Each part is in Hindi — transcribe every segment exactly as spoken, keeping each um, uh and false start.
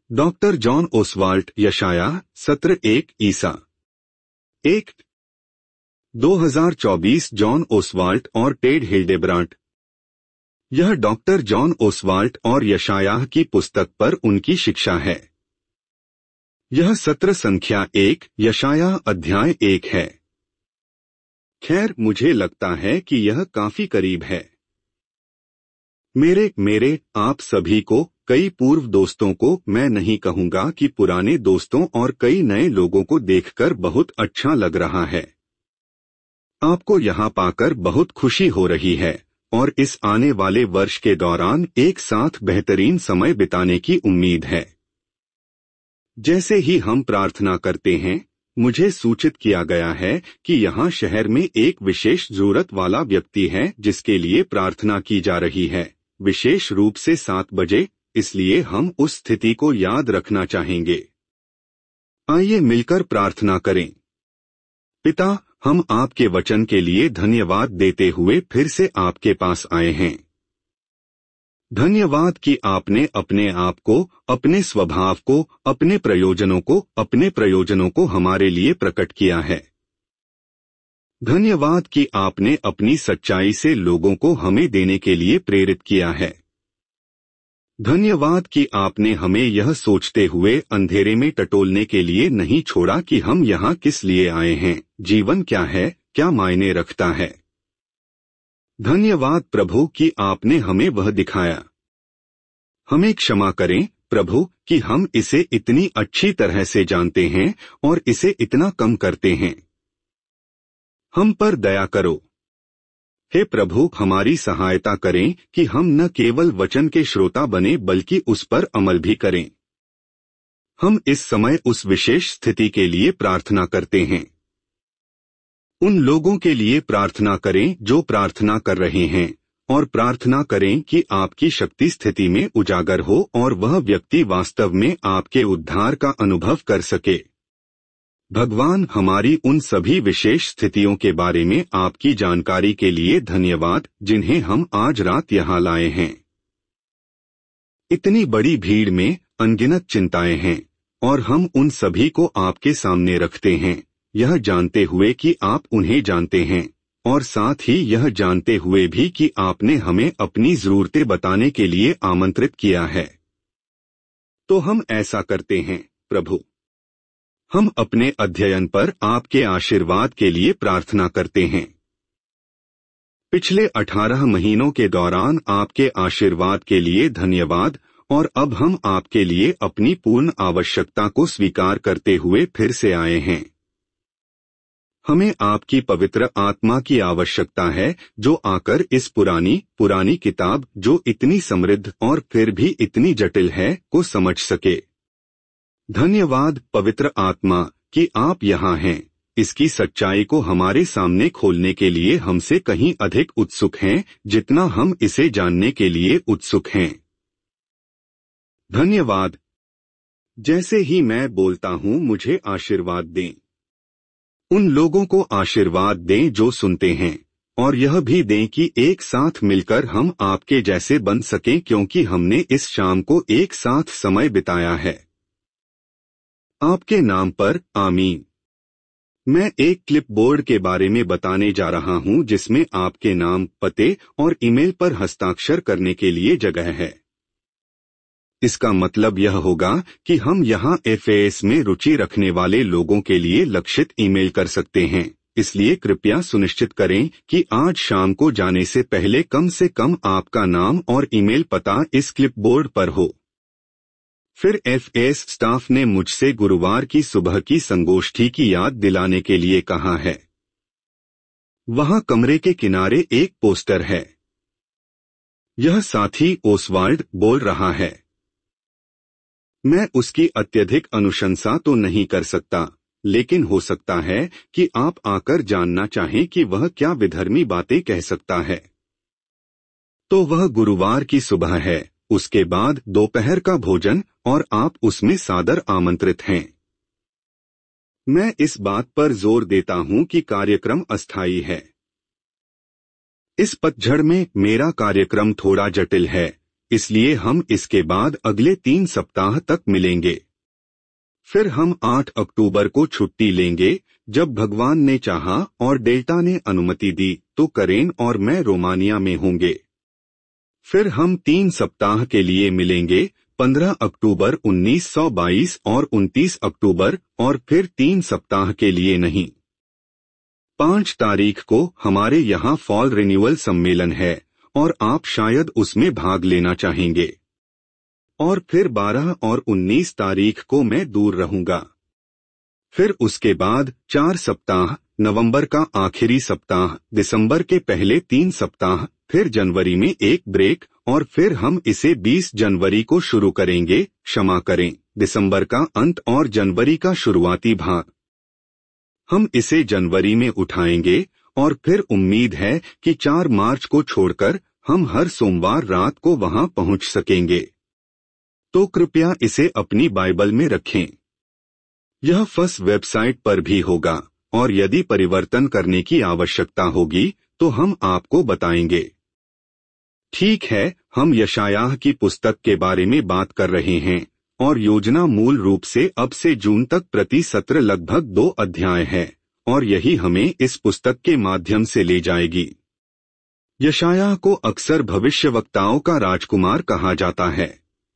डॉक्टर जॉन ओसवाल्ट यशायाह सत्र एक ईसा एक दो हज़ार चौबीस जॉन ओसवाल्ट और टेड हिल्डेब्रांट। यह डॉक्टर जॉन ओसवाल्ट और यशायाह की पुस्तक पर उनकी शिक्षा है। यह सत्र संख्या एक यशायाह अध्याय एक है। खैर, मुझे लगता है कि यह काफी करीब है। मेरे मेरे आप सभी को, कई पूर्व दोस्तों को मैं नहीं कहूंगा कि पुराने दोस्तों और कई नए लोगों को देखकर बहुत अच्छा लग रहा है। आपको यहाँ पाकर बहुत खुशी हो रही है और इस आने वाले वर्ष के दौरान एक साथ बेहतरीन समय बिताने की उम्मीद है। जैसे ही हम प्रार्थना करते हैं, मुझे सूचित किया गया है कि यहाँ शहर में एक विशेष जरूरत वाला व्यक्ति है जिसके लिए प्रार्थना की जा रही है, विशेष रूप से सात बजे, इसलिए हम उस स्थिति को याद रखना चाहेंगे। आइए मिलकर प्रार्थना करें। पिता, हम आपके वचन के लिए धन्यवाद देते हुए फिर से आपके पास आए हैं। धन्यवाद कि आपने अपने आप को, अपने स्वभाव को, अपने प्रयोजनों को, अपने प्रयोजनों को हमारे लिए प्रकट किया है। धन्यवाद कि आपने अपनी सच्चाई से लोगों को हमें देने के लिए प्रेरित किया है। धन्यवाद कि आपने हमें यह सोचते हुए अंधेरे में टटोलने के लिए नहीं छोड़ा कि हम यहाँ किस लिए आए हैं, जीवन क्या है, क्या मायने रखता है। धन्यवाद प्रभु कि आपने हमें वह दिखाया। हमें क्षमा करें प्रभु कि हम इसे इतनी अच्छी तरह से जानते हैं और इसे इतना कम करते हैं। हम पर दया करो। हे प्रभु, हमारी सहायता करें कि हम न केवल वचन के श्रोता बने बल्कि उस पर अमल भी करें। हम इस समय उस विशेष स्थिति के लिए प्रार्थना करते हैं। उन लोगों के लिए प्रार्थना करें जो प्रार्थना कर रहे हैं, और प्रार्थना करें कि आपकी शक्ति स्थिति में उजागर हो और वह व्यक्ति वास्तव में आपके उद्धार का अनुभव कर सके। भगवान, हमारी उन सभी विशेष स्थितियों के बारे में आपकी जानकारी के लिए धन्यवाद जिन्हें हम आज रात यहाँ लाए हैं। इतनी बड़ी भीड़ में अनगिनत चिंताएं हैं और हम उन सभी को आपके सामने रखते हैं, यह जानते हुए कि आप उन्हें जानते हैं, और साथ ही यह जानते हुए भी कि आपने हमें अपनी जरूरतें बताने के लिए आमंत्रित किया है। तो हम ऐसा करते हैं प्रभु। हम अपने अध्ययन पर आपके आशीर्वाद के लिए प्रार्थना करते हैं। पिछले अठारह महीनों के दौरान आपके आशीर्वाद के लिए धन्यवाद, और अब हम आपके लिए अपनी पूर्ण आवश्यकता को स्वीकार करते हुए फिर से आए हैं। हमें आपकी पवित्र आत्मा की आवश्यकता है जो आकर इस पुरानी पुरानी किताब, जो इतनी समृद्ध और फिर भी इतनी जटिल है, को समझ सके। धन्यवाद पवित्र आत्मा कि आप यहाँ हैं, इसकी सच्चाई को हमारे सामने खोलने के लिए हमसे कहीं अधिक उत्सुक हैं जितना हम इसे जानने के लिए उत्सुक हैं। धन्यवाद। जैसे ही मैं बोलता हूँ मुझे आशीर्वाद दें। उन लोगों को आशीर्वाद दें जो सुनते हैं, और यह भी दें कि एक साथ मिलकर हम आपके जैसे बन सकें, क्योंकि हमने इस शाम को एक साथ समय बिताया है। आपके नाम पर आमीन। मैं एक क्लिपबोर्ड के बारे में बताने जा रहा हूं जिसमें आपके नाम, पते और ईमेल पर हस्ताक्षर करने के लिए जगह है। इसका मतलब यह होगा कि हम यहाँ एफएएस में रुचि रखने वाले लोगों के लिए लक्षित ईमेल कर सकते हैं, इसलिए कृपया सुनिश्चित करें कि आज शाम को जाने से पहले कम से कम आपका नाम और ईमेल पता इस क्लिपबोर्ड पर हो। फिर एफएएस स्टाफ ने मुझसे गुरुवार की सुबह की संगोष्ठी की याद दिलाने के लिए कहा है। वहां कमरे के किनारे एक पोस्टर है। यह साथी ओसवाल्ड बोल रहा है। मैं उसकी अत्यधिक अनुशंसा तो नहीं कर सकता, लेकिन हो सकता है कि आप आकर जानना चाहें कि वह क्या विधर्मी बातें कह सकता है। तो वह गुरुवार की सुबह है, उसके बाद दोपहर का भोजन, और आप उसमें सादर आमंत्रित हैं। मैं इस बात पर जोर देता हूं कि कार्यक्रम अस्थायी है। इस पतझड़ में मेरा कार्यक्रम थोड़ा जटिल है, इसलिए हम इसके बाद अगले तीन सप्ताह तक मिलेंगे। फिर हम आठ अक्टूबर को छुट्टी लेंगे, जब भगवान ने चाहा और डेल्टा ने अनुमति दी तो करेन और मैं रोमानिया में होंगे। फिर हम तीन सप्ताह के लिए मिलेंगे, पंद्रह अक्टूबर उन्नीस सौ बाईस और उनतीस अक्टूबर, और फिर तीन सप्ताह के लिए नहीं। पाँच तारीख को हमारे यहाँ फॉल रिन्यूअल सम्मेलन है और आप शायद उसमें भाग लेना चाहेंगे। और फिर बारह और उन्नीस तारीख को मैं दूर रहूंगा। फिर उसके बाद चार सप्ताह, नवंबर का आखिरी सप्ताह, दिसंबर के पहले तीन सप्ताह, फिर जनवरी में एक ब्रेक, और फिर हम इसे बीस जनवरी को शुरू करेंगे, क्षमा करें, दिसंबर का अंत और जनवरी का शुरुआती भाग। हम इसे जनवरी में उठाएंगे और फिर उम्मीद है कि चार मार्च को छोड़कर हम हर सोमवार रात को वहां पहुंच सकेंगे। तो कृपया इसे अपनी बाइबल में रखें। यह फर्स्ट वेबसाइट पर भी होगा और यदि परिवर्तन करने की आवश्यकता होगी तो हम आपको बताएंगे। ठीक है, हम यशायाह की पुस्तक के बारे में बात कर रहे हैं और योजना मूल रूप से अब से जून तक प्रति सत्र लगभग दो अध्याय है और यही हमें इस पुस्तक के माध्यम से ले जाएगी। यशायाह को अक्सर भविष्यवक्ताओं का राजकुमार कहा जाता है।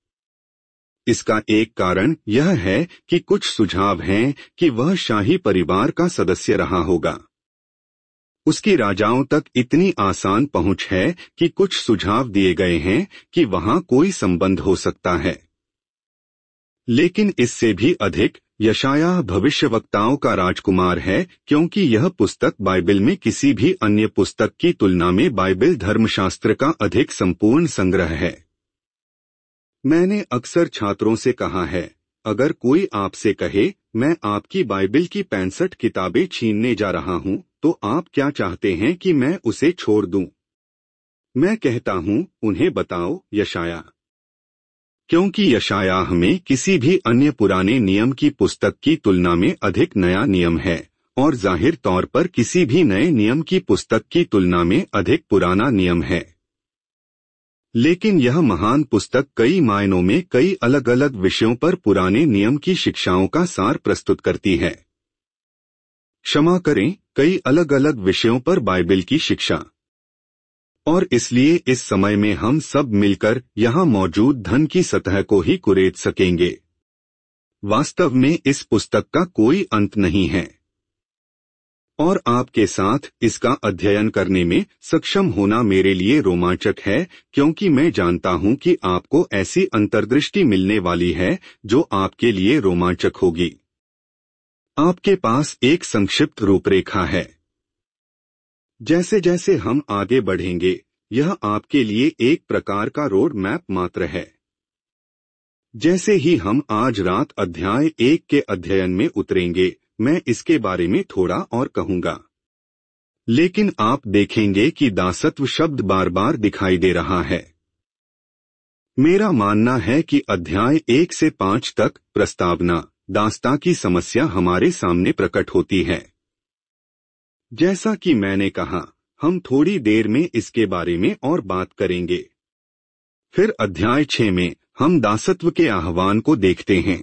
इसका एक कारण यह है कि कुछ सुझाव हैं कि वह शाही परिवार का सदस्य रहा होगा। उसकी राजाओं तक इतनी आसान पहुंच है कि कुछ सुझाव दिए गए हैं कि वहां कोई संबंध हो सकता है। लेकिन इससे भी अधिक, यशायाह भविष्यवक्ताओं का राजकुमार है क्योंकि यह पुस्तक बाइबल में किसी भी अन्य पुस्तक की तुलना में बाइबल धर्मशास्त्र का अधिक संपूर्ण संग्रह है। मैंने अक्सर छात्रों से कहा है, अगर कोई आपसे कहे मैं आपकी बाइबल की पैंसठ किताबें छीनने जा रहा हूं, तो आप क्या चाहते हैं कि मैं उसे छोड़ दूं? मैं कहता हूं, उन्हें बताओ यशायाह, क्योंकि यशायाह में किसी भी अन्य पुराने नियम की पुस्तक की तुलना में अधिक नया नियम है और जाहिर तौर पर किसी भी नए नियम की पुस्तक की तुलना में अधिक पुराना नियम है। लेकिन यह महान पुस्तक कई मायनों में कई अलग अलग विषयों पर पुराने नियम की शिक्षाओं का सार प्रस्तुत करती है। क्षमा करें, कई अलग अलग विषयों पर बाइबल की शिक्षा। और इसलिए इस समय में हम सब मिलकर यहाँ मौजूद धन की सतह को ही कुरेद सकेंगे। वास्तव में इस पुस्तक का कोई अंत नहीं है और आपके साथ इसका अध्ययन करने में सक्षम होना मेरे लिए रोमांचक है, क्योंकि मैं जानता हूं कि आपको ऐसी अंतर्दृष्टि मिलने वाली है जो आपके लिए रोमांचक होगी। आपके पास एक संक्षिप्त रूपरेखा है। जैसे जैसे हम आगे बढ़ेंगे, यह आपके लिए एक प्रकार का रोड मैप मात्र है। जैसे ही हम आज रात अध्याय एक के अध्ययन में उतरेंगे, मैं इसके बारे में थोड़ा और कहूंगा। लेकिन आप देखेंगे कि दासत्व शब्द बार बार दिखाई दे रहा है। मेरा मानना है कि अध्याय एक से पांच तक प्रस्तावना, दासता की समस्या हमारे सामने प्रकट होती है। जैसा कि मैंने कहा, हम थोड़ी देर में इसके बारे में और बात करेंगे। फिर अध्याय छह में हम दासत्व के आह्वान को देखते हैं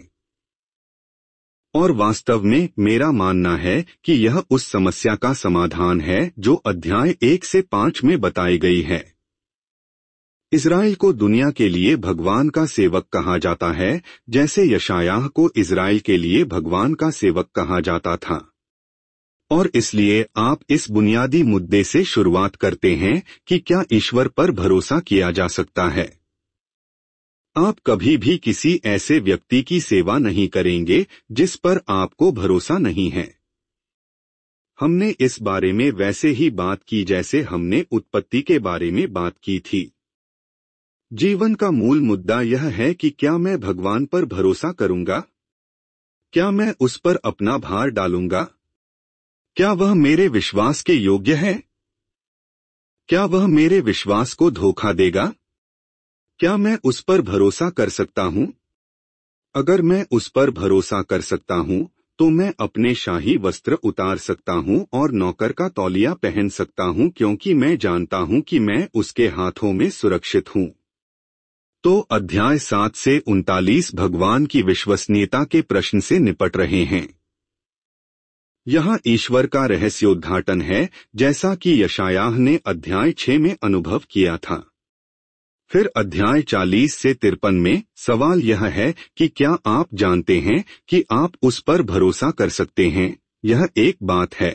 और वास्तव में मेरा मानना है कि यह उस समस्या का समाधान है जो अध्याय एक से पांच में बताई गई है। इज़राइल को दुनिया के लिए भगवान का सेवक कहा जाता है, जैसे यशायाह को इज़राइल के लिए भगवान का सेवक कहा जाता था। और इसलिए आप इस बुनियादी मुद्दे से शुरुआत करते हैं कि क्या ईश्वर पर भरोसा किया जा सकता है। आप कभी भी किसी ऐसे व्यक्ति की सेवा नहीं करेंगे जिस पर आपको भरोसा नहीं है। हमने इस बारे में वैसे ही बात की जैसे हमने उत्पत्ति के बारे में बात की थी। जीवन का मूल मुद्दा यह है कि क्या मैं भगवान पर भरोसा करूंगा? क्या मैं उस पर अपना भार डालूंगा? क्या वह मेरे विश्वास के योग्य है? क्या वह मेरे विश्वास को धोखा देगा? क्या मैं उस पर भरोसा कर सकता हूं? अगर मैं उस पर भरोसा कर सकता हूं, तो मैं अपने शाही वस्त्र उतार सकता हूं और नौकर का तौलिया पहन सकता हूं, क्योंकि मैं जानता हूं कि मैं उसके हाथों में सुरक्षित हूं। तो अध्याय सात से उनतालीस भगवान की विश्वसनीयता के प्रश्न से निपट रहे हैं। यहाँ ईश्वर का रहस्योद्घाटन है, जैसा कि यशायाह ने अध्याय छह में अनुभव किया था। फिर अध्याय चालीस से तिरपन में सवाल यह है कि क्या आप जानते हैं कि आप उस पर भरोसा कर सकते हैं। यह एक बात है,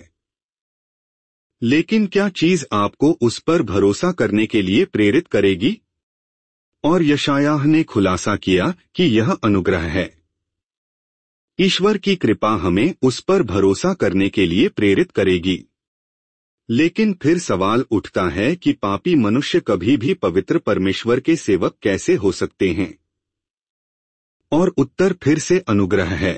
लेकिन क्या चीज आपको उस पर भरोसा करने के लिए प्रेरित करेगी? और यशायाह ने खुलासा किया कि यह अनुग्रह है। ईश्वर की कृपा हमें उस पर भरोसा करने के लिए प्रेरित करेगी। लेकिन फिर सवाल उठता है कि पापी मनुष्य कभी भी पवित्र परमेश्वर के सेवक कैसे हो सकते हैं? और उत्तर फिर से अनुग्रह है।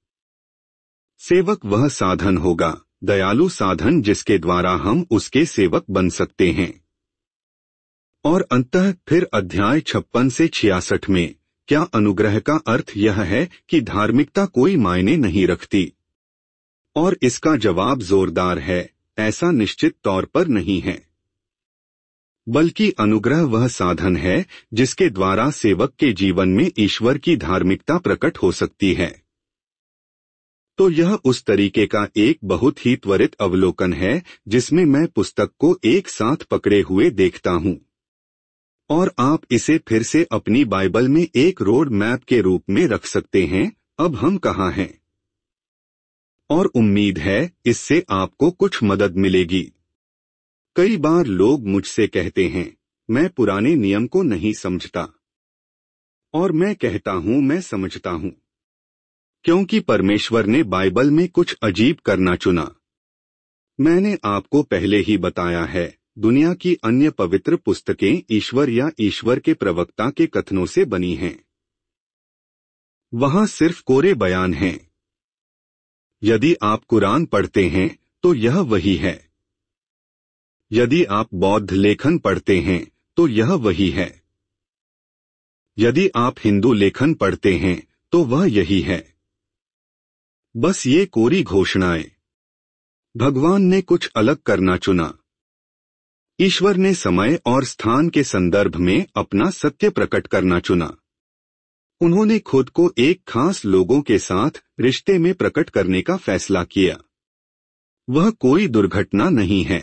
सेवक वह साधन होगा, दयालु साधन, जिसके द्वारा हम उसके सेवक बन सकते हैं। और अंततः फिर अध्याय छप्पन से छियासठ में क्या अनुग्रह का अर्थ यह है कि धार्मिकता कोई मायने नहीं रखती? और इसका जवाब जोरदार है, ऐसा निश्चित तौर पर नहीं है। बल्कि अनुग्रह वह साधन है जिसके द्वारा सेवक के जीवन में ईश्वर की धार्मिकता प्रकट हो सकती है। तो यह उस तरीके का एक बहुत ही त्वरित अवलोकन है जिसमें मैं पुस्तक को एक साथ पकड़े हुए देखता हूं। और आप इसे फिर से अपनी बाइबल में एक रोड मैप के रूप में रख सकते हैं, अब हम कहाँ हैं। और उम्मीद है इससे आपको कुछ मदद मिलेगी। कई बार लोग मुझसे कहते हैं, मैं पुराने नियम को नहीं समझता। और मैं कहता हूं, मैं समझता हूं, क्योंकि परमेश्वर ने बाइबल में कुछ अजीब करना चुना। मैंने आपको पहले ही बताया है, दुनिया की अन्य पवित्र पुस्तकें ईश्वर या ईश्वर के प्रवक्ता के कथनों से बनी हैं। वहां सिर्फ कोरे बयान हैं। यदि आप कुरान पढ़ते हैं तो यह वही है। यदि आप बौद्ध लेखन पढ़ते हैं तो यह वही है। यदि आप हिंदू लेखन पढ़ते हैं तो वह यही है। बस ये कोरी घोषणाएं। भगवान ने कुछ अलग करना चुना। ईश्वर ने समय और स्थान के संदर्भ में अपना सत्य प्रकट करना चुना। उन्होंने खुद को एक खास लोगों के साथ रिश्ते में प्रकट करने का फैसला किया। वह कोई दुर्घटना नहीं है।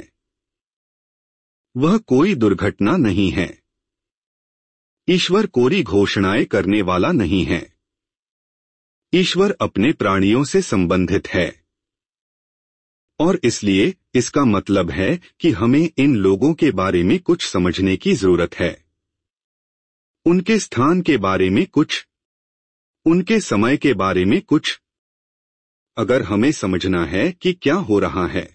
वह कोई दुर्घटना नहीं है। ईश्वर कोरी घोषणाएं करने वाला नहीं है। ईश्वर अपने प्राणियों से संबंधित है। और इसलिए इसका मतलब है कि हमें इन लोगों के बारे में कुछ समझने की जरूरत है। उनके स्थान के बारे में कुछ, उनके समय के बारे में कुछ। अगर हमें समझना है कि क्या हो रहा है।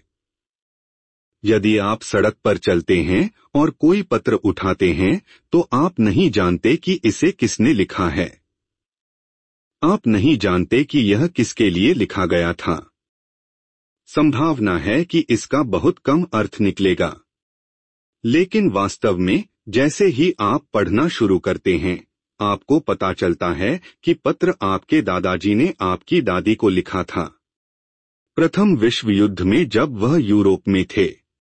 यदि आप सड़क पर चलते हैं और कोई पत्र उठाते हैं तो आप नहीं जानते कि इसे किसने लिखा है। आप नहीं जानते कि यह किसके लिए लिखा गया था। संभावना है कि इसका बहुत कम अर्थ निकलेगा। लेकिन वास्तव में जैसे ही आप पढ़ना शुरू करते हैं, आपको पता चलता है कि पत्र आपके दादाजी ने आपकी दादी को लिखा था, प्रथम विश्व युद्ध में जब वह यूरोप में थे।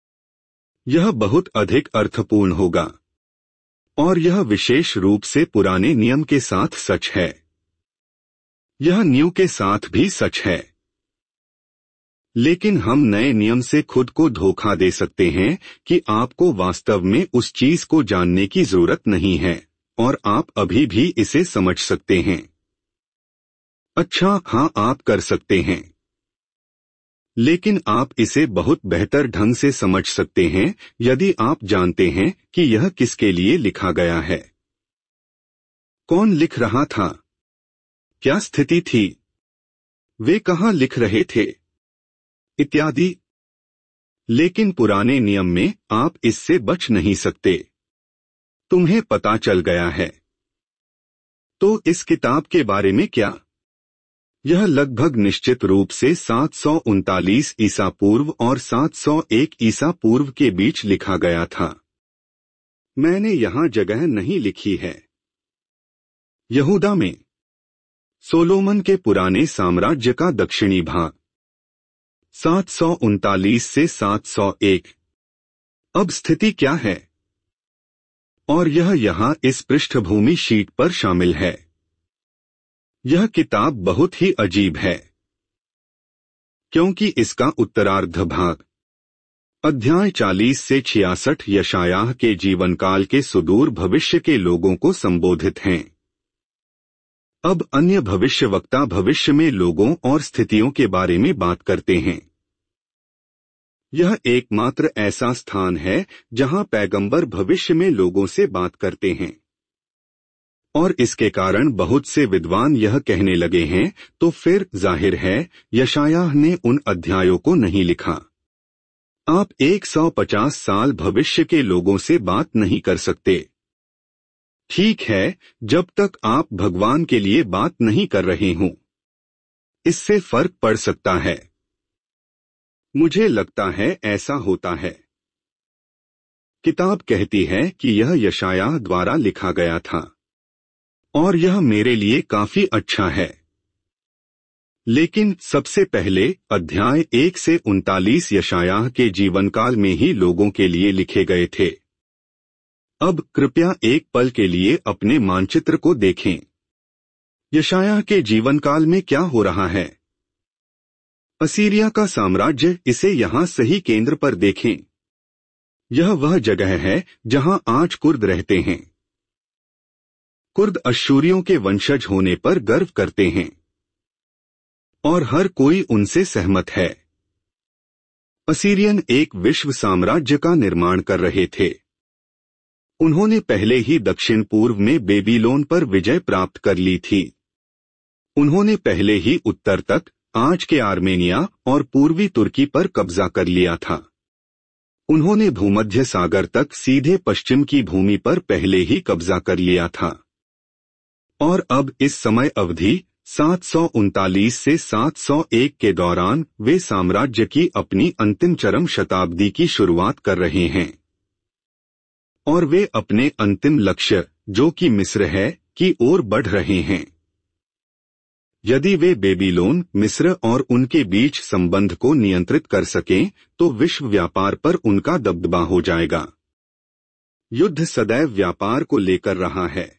यह बहुत अधिक अर्थपूर्ण होगा। और यह विशेष रूप से पुराने नियम के साथ सच है। यह न्यू के साथ भी सच है। लेकिन हम नए नियम से खुद को धोखा दे सकते हैं कि आपको वास्तव में उस चीज को जानने की जरूरत नहीं है और आप अभी भी इसे समझ सकते हैं। अच्छा, हाँ, आप कर सकते हैं। लेकिन आप इसे बहुत बेहतर ढंग से समझ सकते हैं यदि आप जानते हैं कि यह किसके लिए लिखा गया है। कौन लिख रहा था? क्या स्थिति थी? वे कहाँ लिख रहे थे? इत्यादि। लेकिन पुराने नियम में आप इससे बच नहीं सकते। तुम्हें पता चल गया है। तो इस किताब के बारे में क्या? यह लगभग निश्चित रूप से सात सौ उनतालीस ईसा पूर्व और सात सौ एक ईसा पूर्व के बीच लिखा गया था। मैंने यहाँ जगह नहीं लिखी है। यहूदा में सोलोमन के पुराने साम्राज्य का दक्षिणी भाग, सात सौ उनतालीस से सात सौ एक। अब स्थिति क्या है? और यह यहाँ इस पृष्ठभूमि शीट पर शामिल है। यह किताब बहुत ही अजीब है, क्योंकि इसका उत्तरार्ध भाग अध्याय चालीस से छियासठ यशायाह के जीवनकाल के सुदूर भविष्य के लोगों को संबोधित हैं। अब अन्य भविष्यवक्ता भविष्य में लोगों और स्थितियों के बारे में बात करते हैं। यह एकमात्र ऐसा स्थान है जहां पैगंबर भविष्य में लोगों से बात करते हैं, और इसके कारण बहुत से विद्वान यह कहने लगे हैं, तो फिर जाहिर है यशायाह ने उन अध्यायों को नहीं लिखा। आप एक सौ पचास साल भविष्य के लोगों से बात नहीं कर सकते। ठीक है, जब तक आप भगवान के लिए बात नहीं कर रहे हों। इससे फर्क पड़ सकता है। मुझे लगता है ऐसा होता है। किताब कहती है कि यह यशायाह द्वारा लिखा गया था, और यह मेरे लिए काफी अच्छा है। लेकिन सबसे पहले अध्याय एक से उनतालीस यशायाह के जीवनकाल में ही लोगों के लिए लिखे गए थे। अब कृपया एक पल के लिए अपने मानचित्र को देखें। यशायाह के जीवनकाल में क्या हो रहा है? असीरिया का साम्राज्य, इसे यहाँ सही केंद्र पर देखें। यह वह जगह है जहां आज कुर्द रहते हैं। कुर्द अश्शूरियों के वंशज होने पर गर्व करते हैं, और हर कोई उनसे सहमत है। असीरियन एक विश्व साम्राज्य का निर्माण कर रहे थे। उन्होंने पहले ही दक्षिण पूर्व में बेबीलोन पर विजय प्राप्त कर ली थी। उन्होंने पहले ही उत्तर तक, आज के आर्मेनिया और पूर्वी तुर्की पर कब्जा कर लिया था। उन्होंने भूमध्य सागर तक सीधे पश्चिम की भूमि पर पहले ही कब्जा कर लिया था। और अब इस समय अवधि सात सौ उनतालीस से सात सौ एक के दौरान वे साम्राज्य की अपनी अंतिम चरम शताब्दी की शुरुआत कर रहे हैं, और वे अपने अंतिम लक्ष्य, जो कि मिस्र है, की ओर बढ़ रहे हैं। यदि वे बेबीलोन, मिस्र और उनके बीच संबंध को नियंत्रित कर सकें, तो विश्व व्यापार पर उनका दबदबा हो जाएगा। युद्ध सदैव व्यापार को लेकर रहा है,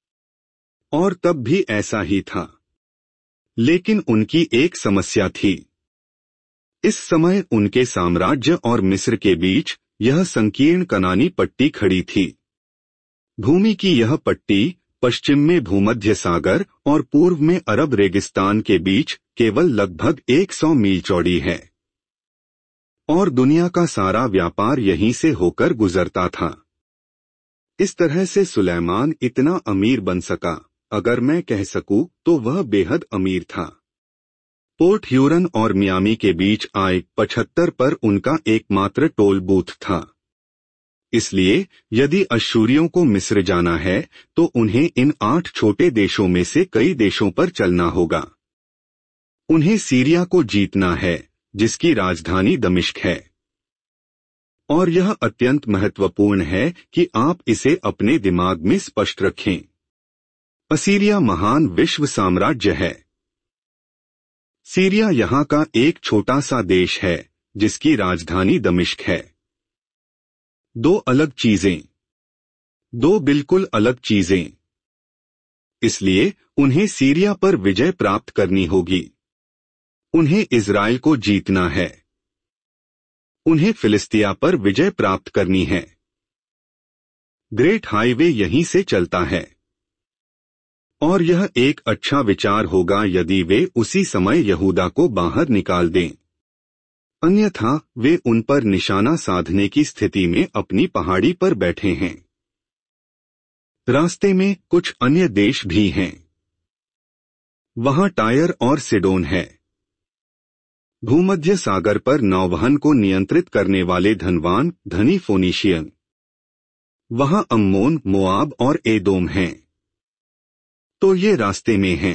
और तब भी ऐसा ही था। लेकिन उनकी एक समस्या थी। इस समय उनके साम्राज्य और मिस्र के बीच यह संकीर्ण कनानी पट्टी खड़ी थी। भूमि की यह पट्टी पश्चिम में भूमध्य सागर और पूर्व में अरब रेगिस्तान के बीच केवल लगभग सौ मील चौड़ी है, और दुनिया का सारा व्यापार यहीं से होकर गुजरता था। इस तरह से सुलेमान इतना अमीर बन सका, अगर मैं कह सकूं तो वह बेहद अमीर था। पोर्ट ह्यूरन और मियामी के बीच आय पचहत्तर पर उनका एकमात्र टोल बूथ था। इसलिए यदि अश्शूरियों को मिस्र जाना है, तो उन्हें इन आठ छोटे देशों में से कई देशों पर चलना होगा। उन्हें सीरिया को जीतना है, जिसकी राजधानी दमिश्क है। और यह अत्यंत महत्वपूर्ण है कि आप इसे अपने दिमाग में स्पष्ट रखें। असीरिया महान विश्व साम्राज्य है। सीरिया यहाँ का एक छोटा सा देश है, जिसकी राजधानी दमिश्क है। दो अलग चीजें, दो बिल्कुल अलग चीजें। इसलिए उन्हें सीरिया पर विजय प्राप्त करनी होगी। उन्हें इजराइल को जीतना है। उन्हें फिलिस्तिया पर विजय प्राप्त करनी है। ग्रेट हाईवे यहीं से चलता है, और यह एक अच्छा विचार होगा यदि वे उसी समय यहूदा को बाहर निकाल दें। अन्यथा वे उन पर निशाना साधने की स्थिति में अपनी पहाड़ी पर बैठे हैं। रास्ते में कुछ अन्य देश भी हैं। वहां टायर और सिडोन है। भूमध्य सागर पर नौवहन को नियंत्रित करने वाले धनवान धनी फोनीशियन। वहां अम्मोन, मोआब और एदोम हैं। तो ये रास्ते में हैं,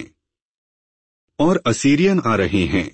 और असीरियन आ रहे हैं।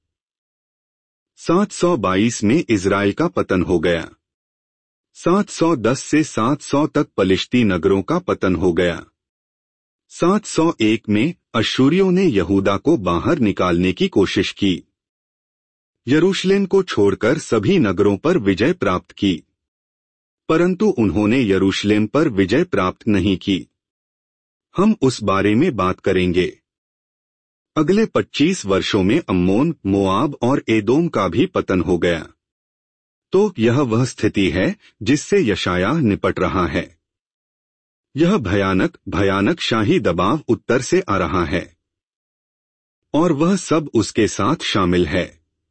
सात सौ बाईस में इजराइल का पतन हो गया। सात सौ दस से सात सौ तक पलिश्ती नगरों का पतन हो गया। सात सौ एक में अश्शूरियों ने यहूदा को बाहर निकालने की कोशिश की। यरूशलेम को छोड़कर सभी नगरों पर विजय प्राप्त की। परंतु उन्होंने यरूशलेम पर विजय प्राप्त नहीं की। हम उस बारे में बात करेंगे। अगले पच्चीस वर्षों में अम्मोन, मोआब और एदोम का भी पतन हो गया। तो यह वह स्थिति है जिससे यशायाह निपट रहा है। यह भयानक भयानक शाही दबाव उत्तर से आ रहा है और वह सब उसके साथ शामिल है।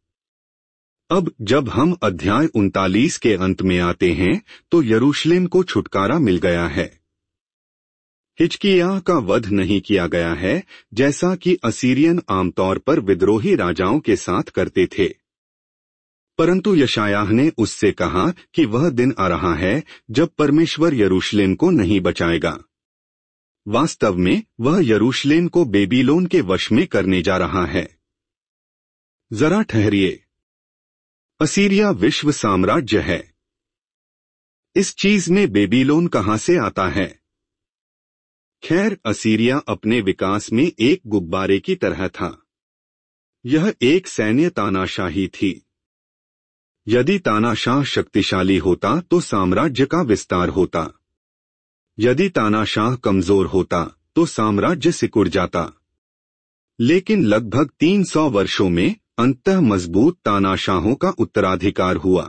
अब जब हम अध्याय उनतालीस के अंत में आते हैं तो यरूशलेम को छुटकारा मिल गया है। हिजकिय्याह का वध नहीं किया गया है जैसा कि असीरियन आमतौर पर विद्रोही राजाओं के साथ करते थे, परंतु यशायाह ने उससे कहा कि वह दिन आ रहा है जब परमेश्वर यरूशलेम को नहीं बचाएगा। वास्तव में वह यरूशलेम को बेबीलोन के वश में करने जा रहा है। जरा ठहरिए, असीरिया विश्व साम्राज्य है। इस चीज में बेबीलोन कहां से आता है? खैर, असीरिया अपने विकास में एक गुब्बारे की तरह था। यह एक सैन्य तानाशाही थी। यदि तानाशाह शक्तिशाली होता तो साम्राज्य का विस्तार होता। यदि तानाशाह कमजोर होता तो साम्राज्य सिकुड़ जाता। लेकिन लगभग तीन सौ वर्षों में अंततः मजबूत तानाशाहों का उत्तराधिकार हुआ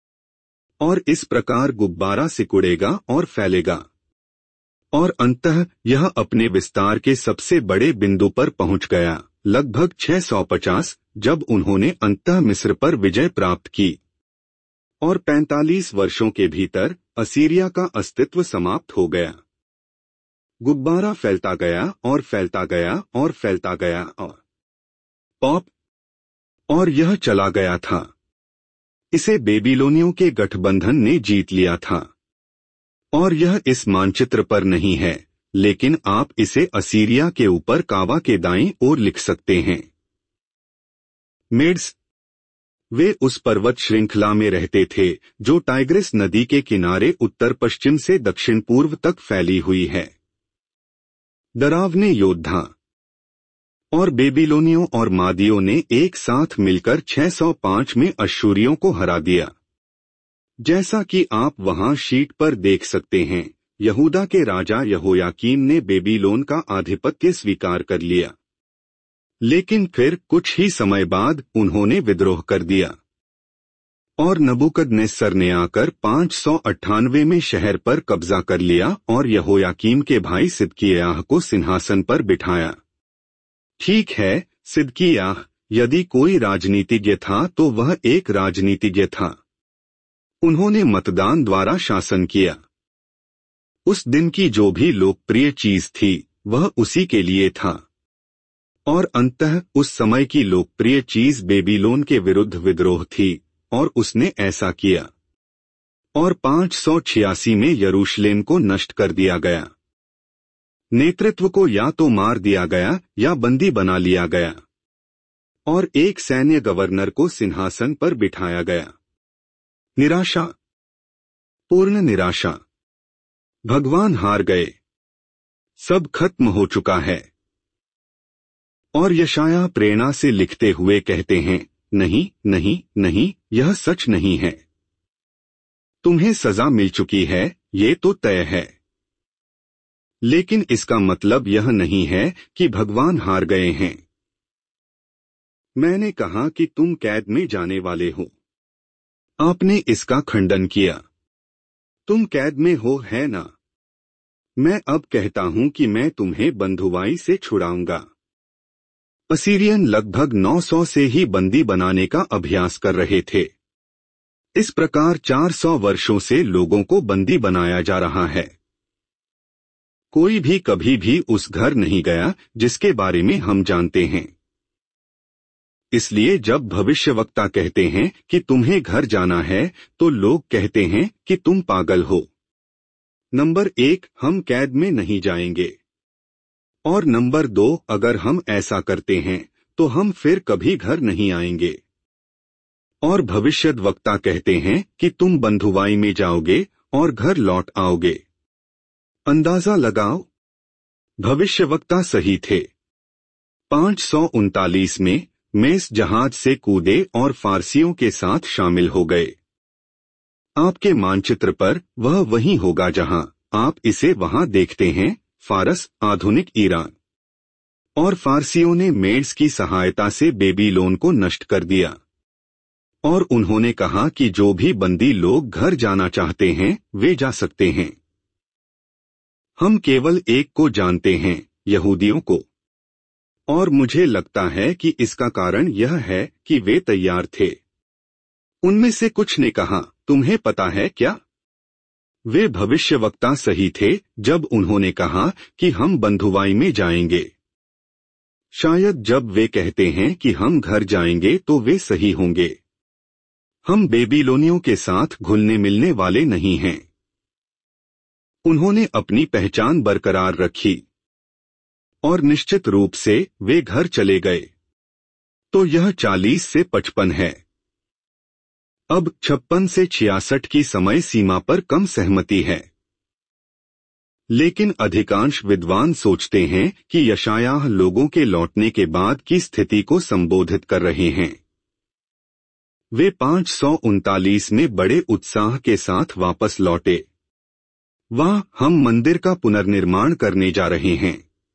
और इस प्रकार गुब्बारा सिकुड़ेगा और फैलेगा और अंततः यह अपने विस्तार के सबसे बड़े बिंदु पर पहुंच गया लगभग छह सौ पचास, जब उन्होंने अंततः मिस्र पर विजय प्राप्त की और पैंतालीस वर्षों के भीतर असीरिया का अस्तित्व समाप्त हो गया। गुब्बारा फैलता गया और फैलता गया और फैलता गया और पॉप और यह चला गया था। इसे बेबीलोनियों के गठबंधन ने जीत लिया था और यह इस मानचित्र पर नहीं है, लेकिन आप इसे असीरिया के ऊपर कावा के दाईं ओर लिख सकते हैं। मेड्स, वे उस पर्वत श्रृंखला में रहते थे जो टाइग्रिस नदी के किनारे उत्तर पश्चिम से दक्षिण पूर्व तक फैली हुई है। डरावने योद्धा और बेबीलोनियों और मादियों ने एक साथ मिलकर छह सौ पाँच में अश्शूरियों को हरा दिया। जैसा कि आप वहां शीट पर देख सकते हैं, यहूदा के राजा यहोयाकीम ने बेबीलोन का आधिपत्य स्वीकार कर लिया, लेकिन फिर कुछ ही समय बाद उन्होंने विद्रोह कर दिया और नबूकदनेस्सर ने आकर पाँच सौ अट्ठानवे में शहर पर कब्जा कर लिया और यहोयाकीम के भाई सिदकिय्याह को सिंहासन पर बिठाया। ठीक है, सिदकिय्याह यदि कोई राजनीतिज्ञ था तो वह एक राजनीतिज्ञ था। उन्होंने मतदान द्वारा शासन किया। उस दिन की जो भी लोकप्रिय चीज थी वह उसी के लिए था और अंततः उस समय की लोकप्रिय चीज बेबीलोन के विरुद्ध विद्रोह थी और उसने ऐसा किया और पाँच सौ छियासी में यरूशलेम को नष्ट कर दिया गया। नेतृत्व को या तो मार दिया गया या बंदी बना लिया गया और एक सैन्य गवर्नर को सिंहासन पर बिठाया गया। निराशा, पूर्ण निराशा। भगवान हार गए, सब खत्म हो चुका है। और यशायाह प्रेरणा से लिखते हुए कहते हैं, नहीं नहीं नहीं, यह सच नहीं है। तुम्हें सजा मिल चुकी है, ये तो तय है। लेकिन इसका मतलब यह नहीं है कि भगवान हार गए हैं। मैंने कहा कि तुम कैद में जाने वाले हो। आपने इसका खंडन किया। तुम कैद में हो, है ना? मैं अब कहता हूं कि मैं तुम्हें बंधुआई से छुड़ाऊंगा। असीरियन लगभग नौ सौ से ही बंदी बनाने का अभ्यास कर रहे थे। इस प्रकार चार सौ वर्षों से लोगों को बंदी बनाया जा रहा है। कोई भी कभी भी उस घर नहीं गया जिसके बारे में हम जानते हैं। इसलिए जब भविष्यवक्ता कहते हैं कि तुम्हें घर जाना है तो लोग कहते हैं कि तुम पागल हो। नंबर एक, हम कैद में नहीं जाएंगे और नंबर दो, अगर हम ऐसा करते हैं तो हम फिर कभी घर नहीं आएंगे। और भविष्यद्वक्ता कहते हैं कि तुम बंधुआई में जाओगे और घर लौट आओगे। अंदाजा लगाओ, भविष्यवक्ता सही थे। पाँच सौ उनतालीस में मेस जहाज से कूदे और फारसियों के साथ शामिल हो गए। आपके मानचित्र पर वह वही होगा जहां आप इसे वहां देखते हैं, फारस, आधुनिक ईरान। और फारसियों ने मेड्स की सहायता से बेबीलोन को नष्ट कर दिया। और उन्होंने कहा कि जो भी बंदी लोग घर जाना चाहते हैं वे जा सकते हैं। हम केवल एक को जानते हैं, यहूदियों को। और मुझे लगता है कि इसका कारण यह है कि वे तैयार थे। उनमें से कुछ ने कहा, तुम्हें पता है क्या? वे भविष्यवक्ता सही थे जब उन्होंने कहा कि हम बंधुआई में जाएंगे। शायद जब वे कहते हैं कि हम घर जाएंगे तो वे सही होंगे। हम बेबीलोनियों के साथ घुलने मिलने वाले नहीं हैं। उन्होंने अपनी पहचान बरकरार रखी और निश्चित रूप से वे घर चले गए। तो यह चालीस से पचपन है। अब छप्पन से छियासठ की समय सीमा पर कम सहमति है। लेकिन अधिकांश विद्वान सोचते हैं कि यशायाह लोगों के लौटने के बाद की स्थिति को संबोधित कर रहे हैं। वे पाँच सौ उनतालीस में बड़े उत्साह के साथ वापस लौटे। वहाँ हम मंदिर का पुनर्निर्माण करने जा रहे हैं।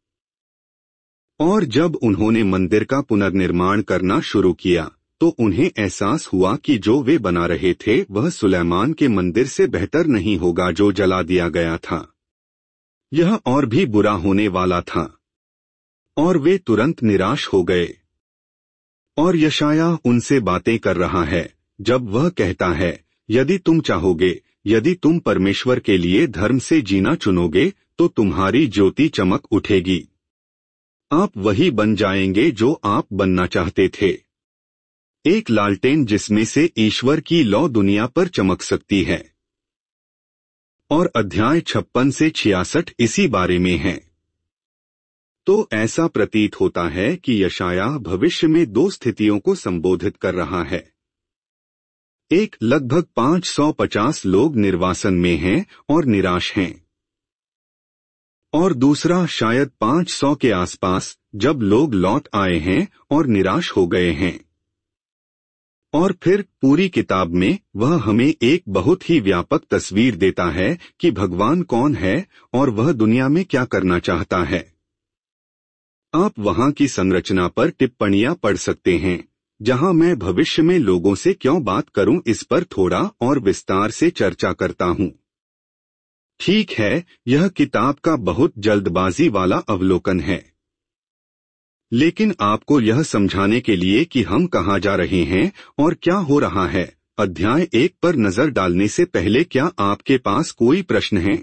और जब उन्होंने मंदिर का पुनर्निर्माण करना शुरू किया तो उन्हें एहसास हुआ कि जो वे बना रहे थे वह सुलैमान के मंदिर से बेहतर नहीं होगा जो जला दिया गया था। यह और भी बुरा होने वाला था। और वे तुरंत निराश हो गए। और यशायाह उनसे बातें कर रहा है जब वह कहता है, यदि तुम चाहोगे, यदि तुम परमेश्वर के लिए धर्म से जीना चुनोगे तो तुम्हारी ज्योति चमक उठेगी। आप वही बन जाएंगे जो आप बनना चाहते थे। एक लालटेन जिसमें से ईश्वर की लौ दुनिया पर चमक सकती है। और अध्याय छप्पन से छियासठ इसी बारे में है। तो ऐसा प्रतीत होता है कि यशायाह भविष्य में दो स्थितियों को संबोधित कर रहा है। एक, लगभग पाँच सौ पचास लोग निर्वासन में हैं और निराश हैं। और दूसरा, शायद पाँच सौ के आसपास, जब लोग लौट आए हैं और निराश हो गए हैं। और फिर पूरी किताब में वह हमें एक बहुत ही व्यापक तस्वीर देता है कि भगवान कौन है और वह दुनिया में क्या करना चाहता है। आप वहां की संरचना पर टिप्पणियां पढ़ सकते हैं, जहां मैं भविष्य में लोगों से क्यों बात करूं इस पर थोड़ा और विस्तार से चर्चा करता हूं। ठीक है, यह किताब का बहुत जल्दबाजी वाला अवलोकन है। लेकिन आपको यह समझाने के लिए कि हम कहां जा रहे हैं और क्या हो रहा है, अध्याय एक पर नजर डालने से पहले क्या आपके पास कोई प्रश्न है?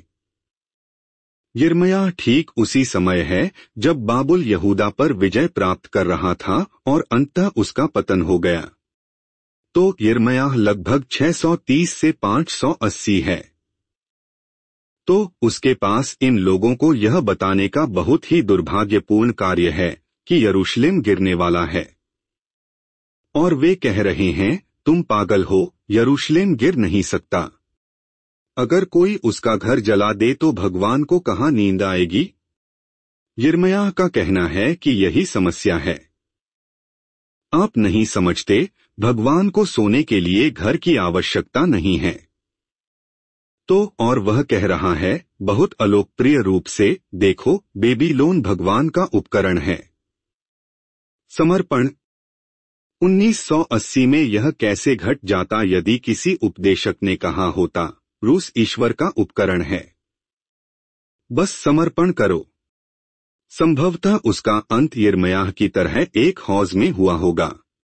यिर्मयाह ठीक उसी समय है जब बाबुल यहूदा पर विजय प्राप्त कर रहा था और अंततः उसका पतन हो गया। तो यिर्मयाह लगभग छह सौ तीस से पाँच सौ अस्सी है। तो उसके पास इन लोगों को यह बताने का बहुत ही दुर्भाग्यपूर्ण कार्य है कि यरूशलेम गिरने वाला है। और वे कह रहे हैं, तुम पागल हो, यरूशलेम गिर नहीं सकता। अगर कोई उसका घर जला दे तो भगवान को कहां नींद आएगी? यिर्मयाह का कहना है कि यही समस्या है। आप नहीं समझते, भगवान को सोने के लिए घर की आवश्यकता नहीं है। तो और वह कह रहा है, बहुत अलोकप्रिय रूप से, देखो, बेबीलोन भगवान का उपकरण है। समर्पण। उन्नीस सौ अस्सी में यह कैसे घट जाता यदि किसी उपदेशक ने कहा होता, रूस ईश्वर का उपकरण है। बस समर्पण करो। संभवतः उसका अंत यिर्मयाह की तरह एक हौज में हुआ होगा।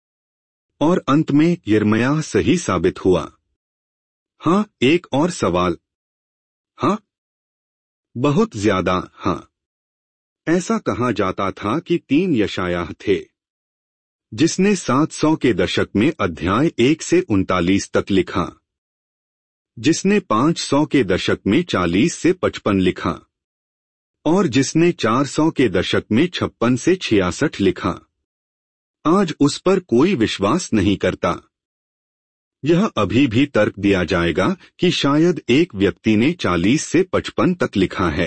और अंत में यिर्मयाह सही साबित हुआ। हाँ, एक और सवाल। हाँ, बहुत ज्यादा हाँ। ऐसा कहा जाता था कि तीन यशायाह थे, जिसने सात सौ के दशक में अध्याय एक से उनतालीस तक लिखा, जिसने पाँच सौ के दशक में चालीस से पचपन लिखा, और जिसने चार सौ के दशक में छप्पन से छियासठ लिखा। आज उस पर कोई विश्वास नहीं करता। यह अभी भी तर्क दिया जाएगा कि शायद एक व्यक्ति ने चालीस से पचपन तक लिखा है।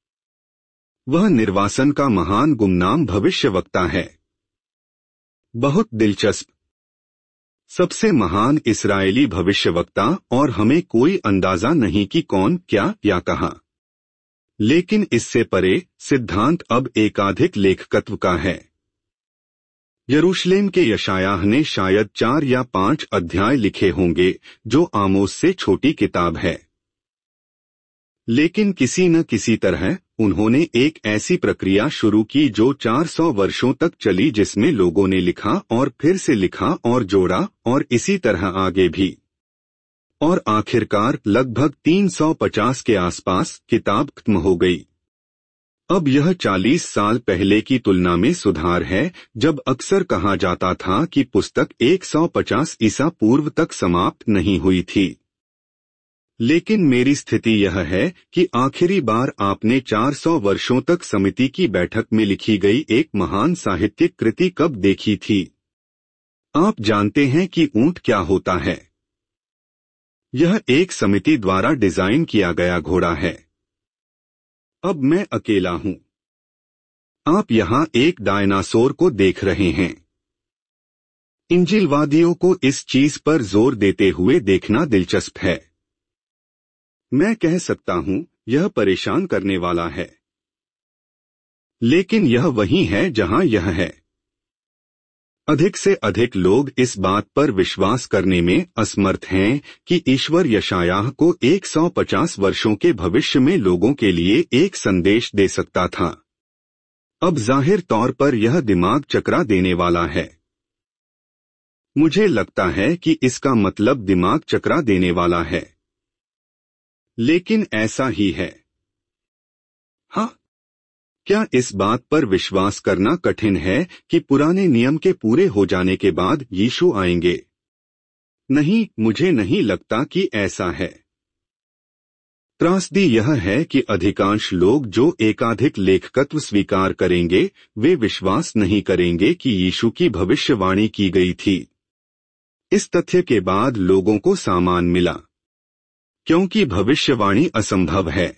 वह निर्वासन का महान गुमनाम भविष्यवक्ता है। बहुत दिलचस्प। सबसे महान इस्राएली भविष्यवक्ता, और हमें कोई अंदाजा नहीं कि कौन, क्या या कहा। लेकिन इससे परे सिद्धांत अब एकाधिक लेखकत्व का है। यरूशलेम के यशायाह ने शायद चार या पांच अध्याय लिखे होंगे, जो आमोस से छोटी किताब है। लेकिन किसी न किसी तरह उन्होंने एक ऐसी प्रक्रिया शुरू की जो चार सौ वर्षों तक चली, जिसमें लोगों ने लिखा और फिर से लिखा और जोड़ा, और इसी तरह आगे भी। और आखिरकार लगभग तीन सौ पचास के आसपास किताब खत्म हो गई। अब यह चालीस साल पहले की तुलना में सुधार है, जब अक्सर कहा जाता था कि पुस्तक एक सौ पचास ईसा पूर्व तक समाप्त नहीं हुई थी। लेकिन मेरी स्थिति यह है कि आखिरी बार आपने चार सौ वर्षों तक समिति की बैठक में लिखी गई एक महान साहित्यिक कृति कब देखी थी? आप जानते हैं कि ऊंट क्या होता है? यह एक समिति द्वारा डिजाइन किया गया घोड़ा है। अब मैं अकेला हूं। आप यहां एक डायनासोर को देख रहे हैं। इंजिलवादियों को इस चीज पर जोर देते हुए देखना दिलचस्प है। मैं कह सकता हूं, यह परेशान करने वाला है। लेकिन यह वही है जहां यह है। अधिक से अधिक लोग इस बात पर विश्वास करने में असमर्थ हैं कि ईश्वर यशायाह को एक सौ पचास वर्षों के भविष्य में लोगों के लिए एक संदेश दे सकता था। अब जाहिर तौर पर यह दिमाग चकरा देने वाला है। मुझे लगता है कि इसका मतलब दिमाग चकरा देने वाला है। लेकिन ऐसा ही है। हाँ, क्या इस बात पर विश्वास करना कठिन है कि पुराने नियम के पूरे हो जाने के बाद यीशु आएंगे? नहीं, मुझे नहीं लगता कि ऐसा है। त्रासदी यह है कि अधिकांश लोग जो एकाधिक लेखकत्व स्वीकार करेंगे, वे विश्वास नहीं करेंगे कि यीशु की भविष्यवाणी की गई थी। इस तथ्य के बाद लोगों को सामान मिला, क्योंकि भविष्यवाणी असंभव है।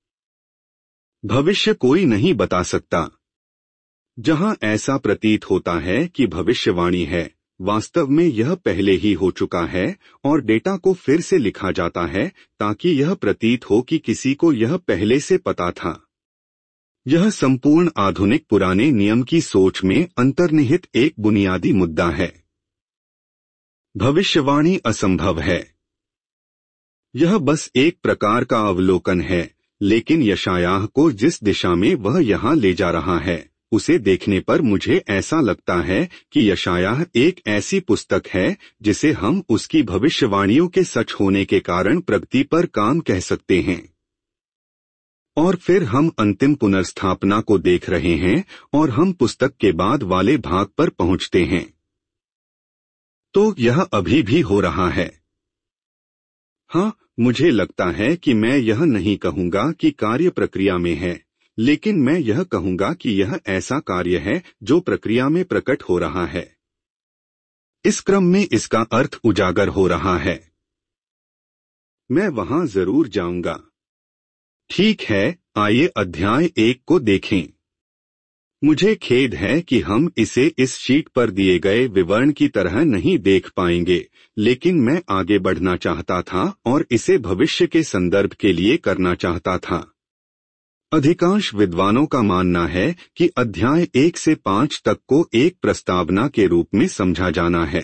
भविष्य कोई नहीं बता सकता। जहां ऐसा प्रतीत होता है कि भविष्यवाणी है, वास्तव में यह पहले ही हो चुका है और डेटा को फिर से लिखा जाता है ताकि यह प्रतीत हो कि किसी को यह पहले से पता था। यह संपूर्ण आधुनिक पुराने नियम की सोच में अंतर्निहित एक बुनियादी मुद्दा है। भविष्यवाणी असंभव है। यह बस एक प्रकार का अवलोकन है, लेकिन यशायाह को जिस दिशा में वह यहाँ ले जा रहा है, उसे देखने पर मुझे ऐसा लगता है कि यशायाह एक ऐसी पुस्तक है जिसे हम उसकी भविष्यवाणियों के सच होने के कारण प्रगति पर काम कह सकते हैं। और फिर हम अंतिम पुनर्स्थापना को देख रहे हैं और हम पुस्तक के बाद वाले भाग पर पहुंचते हैं। तो यह अभी भी हो रहा है। हाँ, मुझे लगता है कि मैं यह नहीं कहूंगा कि कार्य प्रक्रिया में है, लेकिन मैं यह कहूंगा कि यह ऐसा कार्य है जो प्रक्रिया में प्रकट हो रहा है। इस क्रम में इसका अर्थ उजागर हो रहा है। मैं वहां जरूर जाऊंगा। ठीक है, आइए अध्याय एक को देखें। मुझे खेद है कि हम इसे इस शीट पर दिए गए विवरण की तरह नहीं देख पाएंगे, लेकिन मैं आगे बढ़ना चाहता था और इसे भविष्य के संदर्भ के लिए करना चाहता था। अधिकांश विद्वानों का मानना है कि अध्याय एक से पांच तक को एक प्रस्तावना के रूप में समझा जाना है।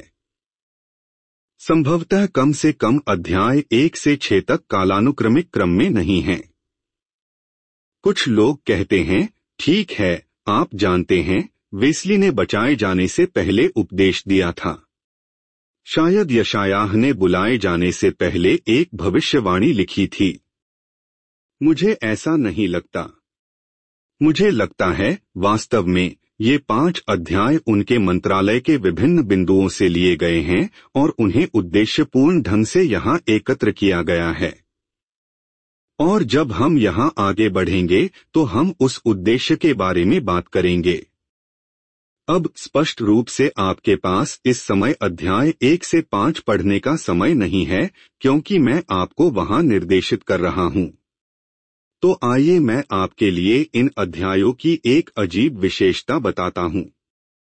संभवतः कम से कम अध्याय एक से छह तक कालानुक्रमिक क्रम में नहीं है। कुछ लोग कहते हैं, ठीक है, आप जानते हैं, वेस्ली ने बचाए जाने से पहले उपदेश दिया था। शायद यशायाह ने बुलाए जाने से पहले एक भविष्यवाणी लिखी थी। मुझे ऐसा नहीं लगता। मुझे लगता है, वास्तव में, ये पांच अध्याय उनके मंत्रालय के विभिन्न बिंदुओं से लिए गए हैं और उन्हें उद्देश्यपूर्ण ढंग से यहाँ एकत्र किया गया है। और जब हम यहाँ आगे बढ़ेंगे तो हम उस उद्देश्य के बारे में बात करेंगे। अब स्पष्ट रूप से आपके पास इस समय अध्याय एक से पांच पढ़ने का समय नहीं है, क्योंकि मैं आपको वहां निर्देशित कर रहा हूं। तो आइए मैं आपके लिए इन अध्यायों की एक अजीब विशेषता बताता हूं।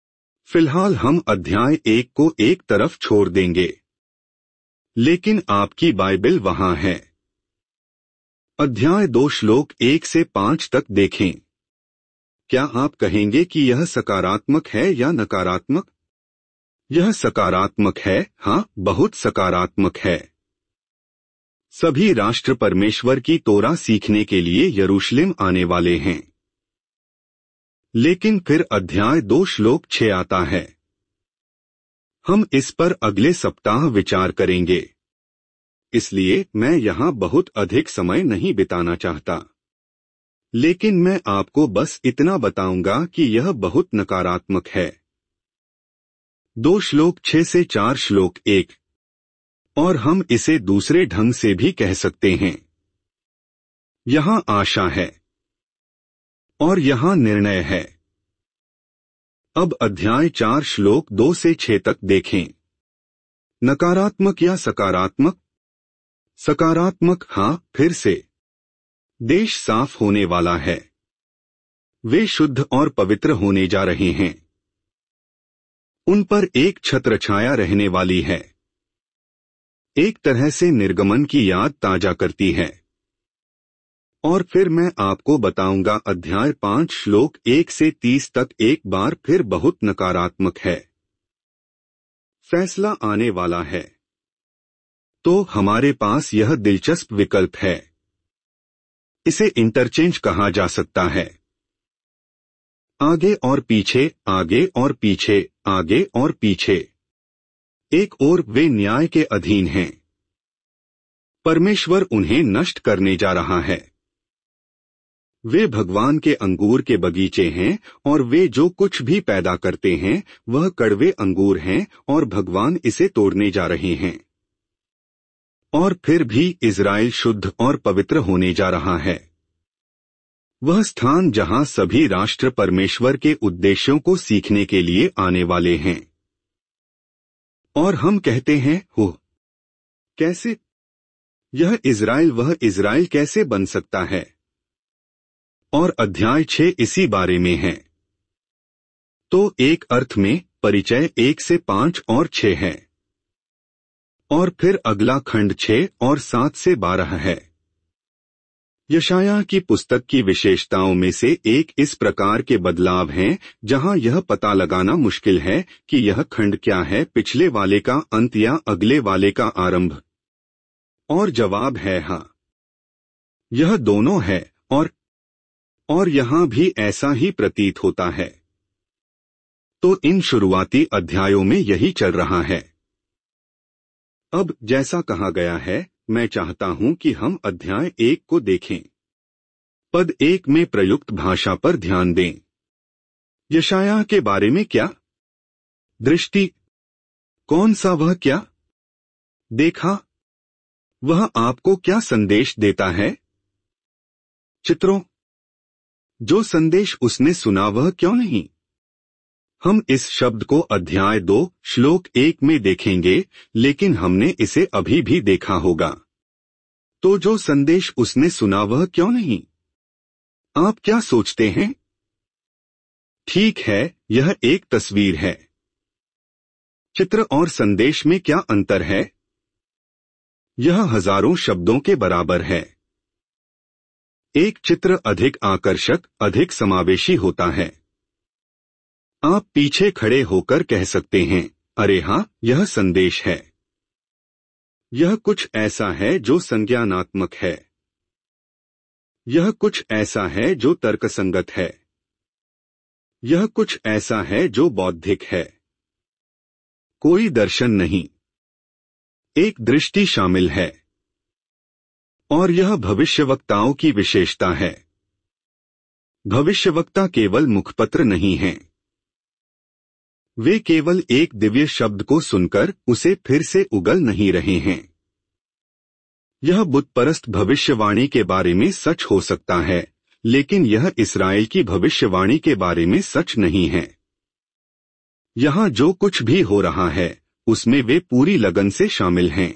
फिलहाल हम अध्याय एक को एक तरफ छोड़ देंगे, लेकिन आपकी बाइबल वहां है। अध्याय दो श्लोक एक से पांच तक देखें। क्या आप कहेंगे कि यह सकारात्मक है या नकारात्मक? यह सकारात्मक है, हाँ, बहुत सकारात्मक है। सभी राष्ट्र परमेश्वर की तोरा सीखने के लिए यरूशलेम आने वाले हैं। लेकिन फिर अध्याय दो श्लोक छह आता है। हम इस पर अगले सप्ताह विचार करेंगे, इसलिए मैं यहां बहुत अधिक समय नहीं बिताना चाहता। लेकिन मैं आपको बस इतना बताऊंगा कि यह बहुत नकारात्मक है। दो श्लोक छह से चार श्लोक एक, और हम इसे दूसरे ढंग से भी कह सकते हैं। यहां आशा है और यहां निर्णय है। अब अध्याय चार श्लोक दो से छह तक देखें। नकारात्मक या सकारात्मक? सकारात्मक, हां, फिर से देश साफ होने वाला है। वे शुद्ध और पवित्र होने जा रहे हैं। उन पर एक छत्रछाया रहने वाली है। एक तरह से निर्गमन की याद ताजा करती है। और फिर मैं आपको बताऊंगा अध्याय पांच श्लोक एक से तीस तक एक बार फिर बहुत नकारात्मक है। फैसला आने वाला है। तो हमारे पास यह दिलचस्प विकल्प है। इसे इंटरचेंज कहा जा सकता है। आगे और पीछे, आगे और पीछे, आगे और पीछे। एक ओर वे न्याय के अधीन हैं। परमेश्वर उन्हें नष्ट करने जा रहा है। वे भगवान के अंगूर के बगीचे हैं और वे जो कुछ भी पैदा करते हैं वह कड़वे अंगूर हैं और भगवान इसे तोड़ने जा रहे हैं। और फिर भी इज़राइल शुद्ध और पवित्र होने जा रहा है। वह स्थान जहां सभी राष्ट्र परमेश्वर के उद्देश्यों को सीखने के लिए आने वाले हैं। और हम कहते हैं, हो कैसे? यह इज़राइल वह इज़राइल कैसे बन सकता है? और अध्याय छह इसी बारे में है। तो एक अर्थ में परिचय एक से पांच और छह है। और फिर अगला खंड छह और सात से बारह है। यशायाह की पुस्तक की विशेषताओं में से एक इस प्रकार के बदलाव हैं जहां यह पता लगाना मुश्किल है कि यह खंड क्या है, पिछले वाले का अंत या अगले वाले का आरंभ। और जवाब है हाँ, यह दोनों है। और और यहां भी ऐसा ही प्रतीत होता है। तो इन शुरुआती अध्यायों में यही चल रहा है। अब जैसा कहा गया है, मैं चाहता हूं कि हम अध्याय एक को देखें। पद एक में प्रयुक्त भाषा पर ध्यान दें। यशायाह के बारे में क्या? दृष्टि। कौन सा वह क्या? देखा। वह आपको क्या संदेश देता है? चित्रों। जो संदेश उसने सुना वह क्यों नहीं? हम इस शब्द को अध्याय दो श्लोक एक में देखेंगे, लेकिन हमने इसे अभी भी देखा होगा। तो जो संदेश उसने सुना वह क्यों नहीं? आप क्या सोचते हैं? ठीक है, यह एक तस्वीर है। चित्र और संदेश में क्या अंतर है? यह हजारों शब्दों के बराबर है। एक चित्र अधिक आकर्षक, अधिक समावेशी होता है। आप पीछे खड़े होकर कह सकते हैं, अरे हाँ, यह संदेश है। यह कुछ ऐसा है जो संज्ञानात्मक है। यह कुछ ऐसा है जो तर्कसंगत है। यह कुछ ऐसा है जो बौद्धिक है। कोई दर्शन नहीं। एक दृष्टि शामिल है। और यह भविष्यवक्ताओं की विशेषता है। भविष्यवक्ता केवल मुखपत्र नहीं हैं। वे केवल एक दिव्य शब्द को सुनकर उसे फिर से उगल नहीं रहे हैं। यह बुतपरस्त भविष्यवाणी के बारे में सच हो सकता है, लेकिन यह इस्राएल की भविष्यवाणी के बारे में सच नहीं है। यहां जो कुछ भी हो रहा है उसमें वे पूरी लगन से शामिल हैं।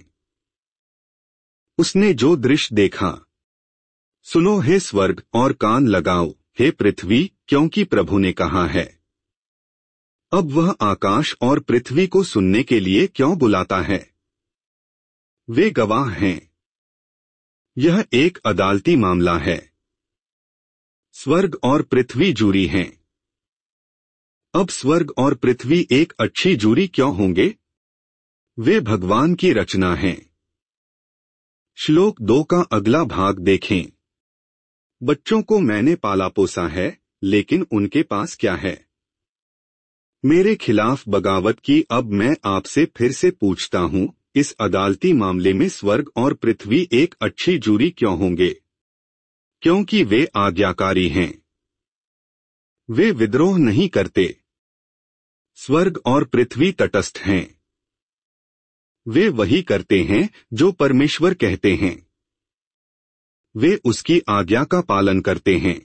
उसने जो दृश्य देखा। सुनो हे स्वर्ग और कान लगाओ हे पृथ्वी, क्योंकि प्रभु ने कहा है। अब वह आकाश और पृथ्वी को सुनने के लिए क्यों बुलाता है? वे गवाह हैं। यह एक अदालती मामला है। स्वर्ग और पृथ्वी जूरी हैं। अब स्वर्ग और पृथ्वी एक अच्छी जूरी क्यों होंगे? वे भगवान की रचना हैं। श्लोक दो का अगला भाग देखें। बच्चों को मैंने पाला पोसा है, लेकिन उनके पास क्या है? मेरे खिलाफ बगावत की। अब मैं आपसे फिर से पूछता हूं, इस अदालती मामले में स्वर्ग और पृथ्वी एक अच्छी जूरी क्यों होंगे? क्योंकि वे आज्ञाकारी हैं। वे विद्रोह नहीं करते। स्वर्ग और पृथ्वी तटस्थ हैं। वे वही करते हैं जो परमेश्वर कहते हैं। वे उसकी आज्ञा का पालन करते हैं।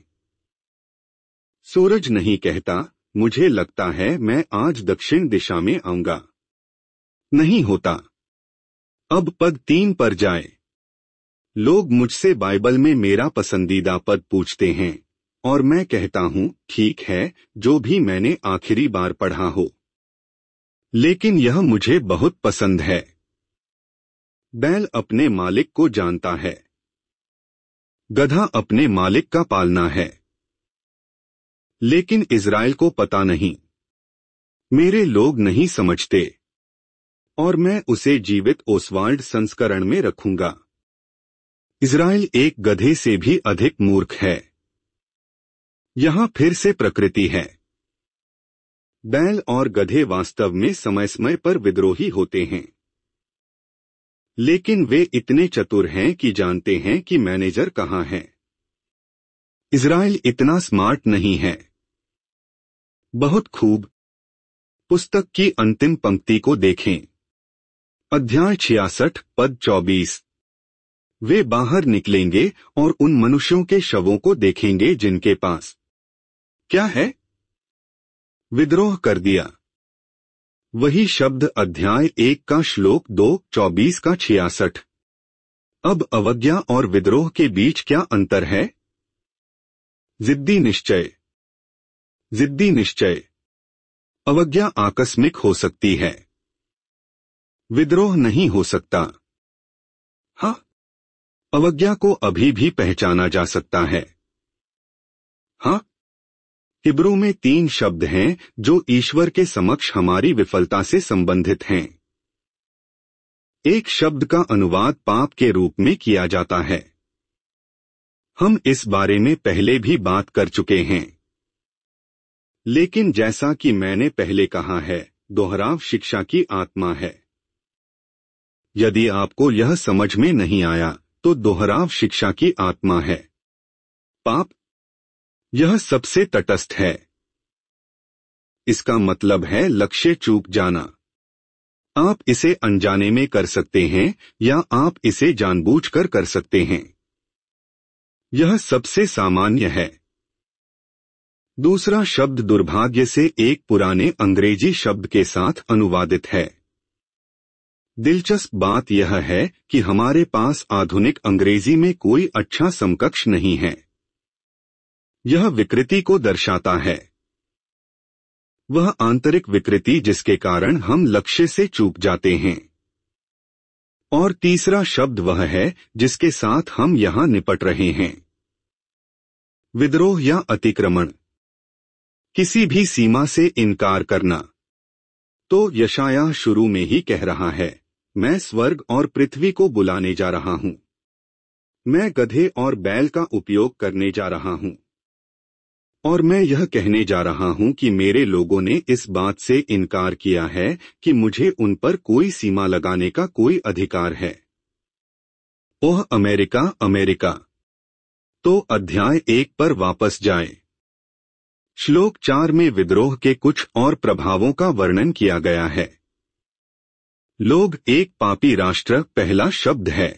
सूरज नहीं कहता, मुझे लगता है मैं आज दक्षिण दिशा में आऊंगा। नहीं होता। अब पद तीन पर जाए। लोग मुझसे बाइबल में मेरा पसंदीदा पद पूछते हैं, और मैं कहता हूं, ठीक है, जो भी मैंने आखिरी बार पढ़ा हो। लेकिन यह मुझे बहुत पसंद है। बैल अपने मालिक को जानता है। गधा अपने मालिक का पालना है। लेकिन इज़राइल को पता नहीं। मेरे लोग नहीं समझते। और मैं उसे जीवित ओसवाल्ड संस्करण में रखूंगा। इज़राइल एक गधे से भी अधिक मूर्ख है। यहां फिर से प्रकृति है। बैल और गधे वास्तव में समय समय पर विद्रोही होते हैं। लेकिन वे इतने चतुर हैं कि जानते हैं कि मैनेजर कहां है। इज़राइल इतना स्मार्ट नहीं है। बहुत खूब। पुस्तक की अंतिम पंक्ति को देखें। अध्याय छियासठ पद चौबीस। वे बाहर निकलेंगे और उन मनुष्यों के शवों को देखेंगे जिनके पास क्या है? विद्रोह कर दिया। वही शब्द अध्याय एक का श्लोक दो चौबीस का छियासठ। अब अवज्ञा और विद्रोह के बीच क्या अंतर है? जिद्दी निश्चय। जिद्दी निश्चय। अवज्ञा आकस्मिक हो सकती है। विद्रोह नहीं हो सकता। हाँ, अवज्ञा को अभी भी पहचाना जा सकता है। हाँ, हिब्रू में तीन शब्द हैं जो ईश्वर के समक्ष हमारी विफलता से संबंधित हैं। एक शब्द का अनुवाद पाप के रूप में किया जाता है। हम इस बारे में पहले भी बात कर चुके हैं। लेकिन जैसा कि मैंने पहले कहा है, दोहराव शिक्षा की आत्मा है। यदि आपको यह समझ में नहीं आया, तो दोहराव शिक्षा की आत्मा है। पाप, यह सबसे तटस्थ है। इसका मतलब है लक्ष्य चूक जाना। आप इसे अनजाने में कर सकते हैं या आप इसे जानबूझकर कर सकते हैं। यह सबसे सामान्य है। दूसरा शब्द दुर्भाग्य से एक पुराने अंग्रेजी शब्द के साथ अनुवादित है। दिलचस्प बात यह है कि हमारे पास आधुनिक अंग्रेजी में कोई अच्छा समकक्ष नहीं है। यह विकृति को दर्शाता है। वह आंतरिक विकृति जिसके कारण हम लक्ष्य से चूक जाते हैं। और तीसरा शब्द वह है जिसके साथ हम यहां निपट रहे हैं। विद्रोह या अतिक्रमण, किसी भी सीमा से इनकार करना। तो यशायाह शुरू में ही कह रहा है, मैं स्वर्ग और पृथ्वी को बुलाने जा रहा हूं। मैं गधे और बैल का उपयोग करने जा रहा हूं। और मैं यह कहने जा रहा हूं कि मेरे लोगों ने इस बात से इनकार किया है कि मुझे उन पर कोई सीमा लगाने का कोई अधिकार है। ओह अमेरिका, अमेरिका। तो अध्याय एक पर वापस जाएं। श्लोक चार में विद्रोह के कुछ और प्रभावों का वर्णन किया गया है। लोग एक पापी राष्ट्र पहला शब्द है।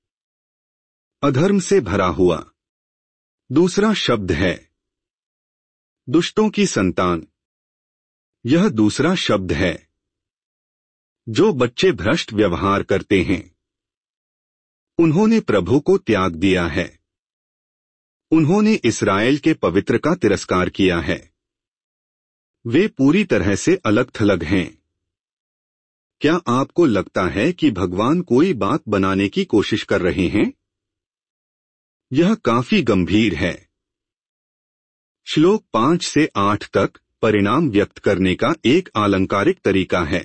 अधर्म से भरा हुआ दूसरा शब्द है। दुष्टों की संतान, यह दूसरा शब्द है। जो बच्चे भ्रष्ट व्यवहार करते हैं, उन्होंने प्रभु को त्याग दिया है। उन्होंने इस्राएल के पवित्र का तिरस्कार किया है। वे पूरी तरह से अलग थलग हैं। क्या आपको लगता है कि भगवान कोई बात बनाने की कोशिश कर रहे हैं? यह काफी गंभीर है। श्लोक पांच से आठ तक परिणाम व्यक्त करने का एक अलंकारिक तरीका है।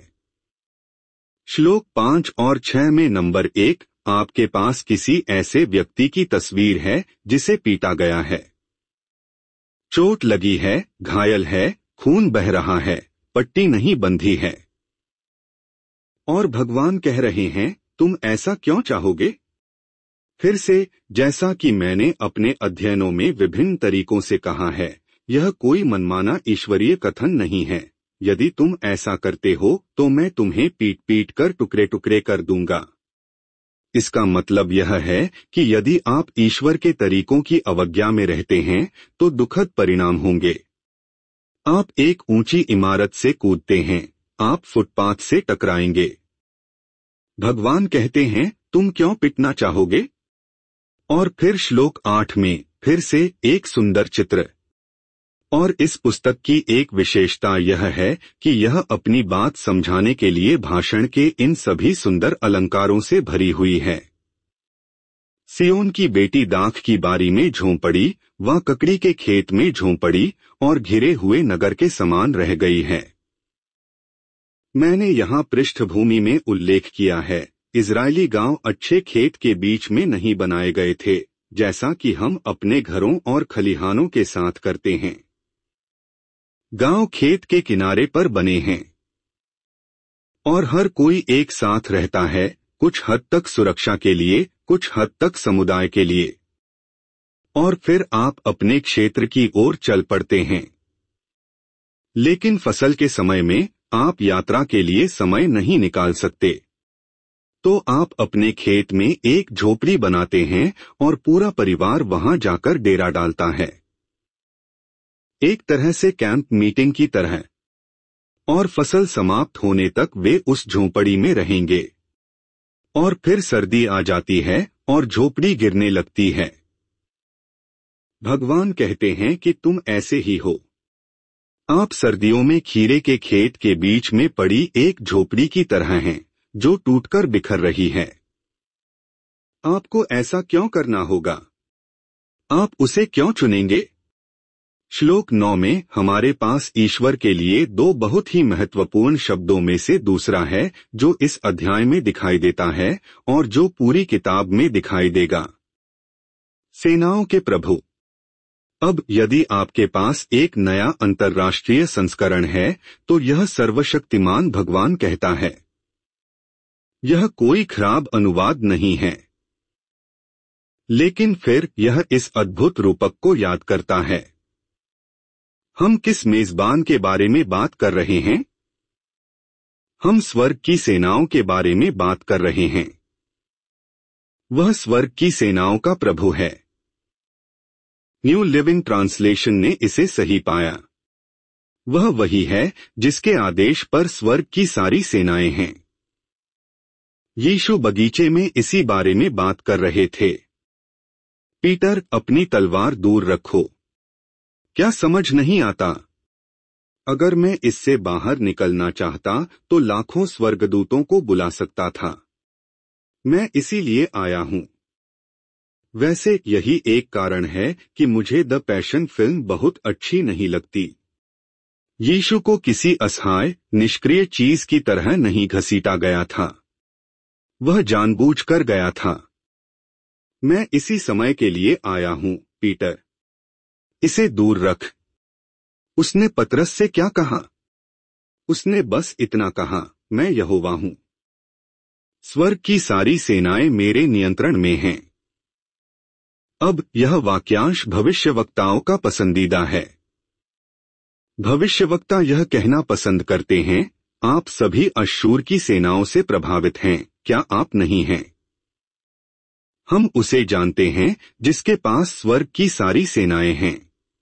श्लोक पांच और छह में नंबर एक, आपके पास किसी ऐसे व्यक्ति की तस्वीर है जिसे पीटा गया है, चोट लगी है, घायल है, खून बह रहा है, पट्टी नहीं बंधी है। और भगवान कह रहे हैं, तुम ऐसा क्यों चाहोगे? फिर से, जैसा कि मैंने अपने अध्ययनों में विभिन्न तरीकों से कहा है, यह कोई मनमाना ईश्वरीय कथन नहीं है। यदि तुम ऐसा करते हो तो मैं तुम्हें पीट पीट कर टुकड़े टुकड़े कर दूंगा। इसका मतलब यह है कि यदि आप ईश्वर के तरीकों की अवज्ञा में रहते हैं तो दुखद परिणाम होंगे। आप एक ऊंची इमारत से कूदते हैं, आप फुटपाथ से टकराएंगे। भगवान कहते हैं, तुम क्यों पिटना चाहोगे? और फिर श्लोक आठ में फिर से एक सुंदर चित्र। और इस पुस्तक की एक विशेषता यह है कि यह अपनी बात समझाने के लिए भाषण के इन सभी सुंदर अलंकारों से भरी हुई है। सियोन की बेटी दाख की बारी में झोंपड़ी, वह ककड़ी के खेत में झोंपड़ी और घिरे हुए नगर के समान रह गई है। मैंने यहाँ पृष्ठभूमि में उल्लेख किया है, इजरायली गांव अच्छे खेत के बीच में नहीं बनाए गए थे, जैसा कि हम अपने घरों और खलिहानों के साथ करते हैं। गांव खेत के किनारे पर बने हैं और हर कोई एक साथ रहता है, कुछ हद तक सुरक्षा के लिए, कुछ हद तक समुदाय के लिए। और फिर आप अपने क्षेत्र की ओर चल पड़ते हैं। लेकिन फसल के समय में आप यात्रा के लिए समय नहीं निकाल सकते, तो आप अपने खेत में एक झोपड़ी बनाते हैं और पूरा परिवार वहां जाकर डेरा डालता है, एक तरह से कैंप मीटिंग की तरह। और फसल समाप्त होने तक वे उस झोपड़ी में रहेंगे। और फिर सर्दी आ जाती है और झोपड़ी गिरने लगती है। भगवान कहते हैं कि तुम ऐसे ही हो। आप सर्दियों में खीरे के खेत के बीच में पड़ी एक झोपड़ी की तरह हैं, जो टूटकर बिखर रही है। आपको ऐसा क्यों करना होगा? आप उसे क्यों चुनेंगे? श्लोक नौ में हमारे पास ईश्वर के लिए दो बहुत ही महत्वपूर्ण शब्दों में से दूसरा है जो इस अध्याय में दिखाई देता है और जो पूरी किताब में दिखाई देगा। सेनाओं के प्रभु। अब यदि आपके पास एक नया अंतर्राष्ट्रीय संस्करण है तो यह सर्वशक्तिमान भगवान कहता है। यह कोई खराब अनुवाद नहीं है, लेकिन फिर यह इस अद्भुत रूपक को याद करता है। हम किस मेजबान के बारे में बात कर रहे हैं? हम स्वर्ग की सेनाओं के बारे में बात कर रहे हैं। वह स्वर्ग की सेनाओं का प्रभु है। न्यू लिविंग ट्रांसलेशन ने इसे सही पाया। वह वही है जिसके आदेश पर स्वर्ग की सारी सेनाएं हैं। यीशु बगीचे में इसी बारे में बात कर रहे थे। पीटर, अपनी तलवार दूर रखो। क्या समझ नहीं आता? अगर मैं इससे बाहर निकलना चाहता तो लाखों स्वर्गदूतों को बुला सकता था। मैं इसीलिए आया हूं। वैसे यही एक कारण है कि मुझे द पैशन फिल्म बहुत अच्छी नहीं लगती। यीशु को किसी असहाय, निष्क्रिय चीज की तरह नहीं घसीटा गया था। वह जानबूझकर गया था। मैं इसी समय के लिए आया हूं, पीटर। इसे दूर रख। उसने पतरस से क्या कहा? उसने बस इतना कहा, मैं यहोवा हूं। स्वर्ग की सारी सेनाएं मेरे नियंत्रण में हैं। अब यह वाक्यांश भविष्यवक्ताओं का पसंदीदा है। भविष्यवक्ता यह कहना पसंद करते हैं, आप सभी अश्शूर की सेनाओं से प्रभावित हैं, क्या आप नहीं हैं? हम उसे जानते हैं जिसके पास स्वर्ग की सारी सेनाएं हैं।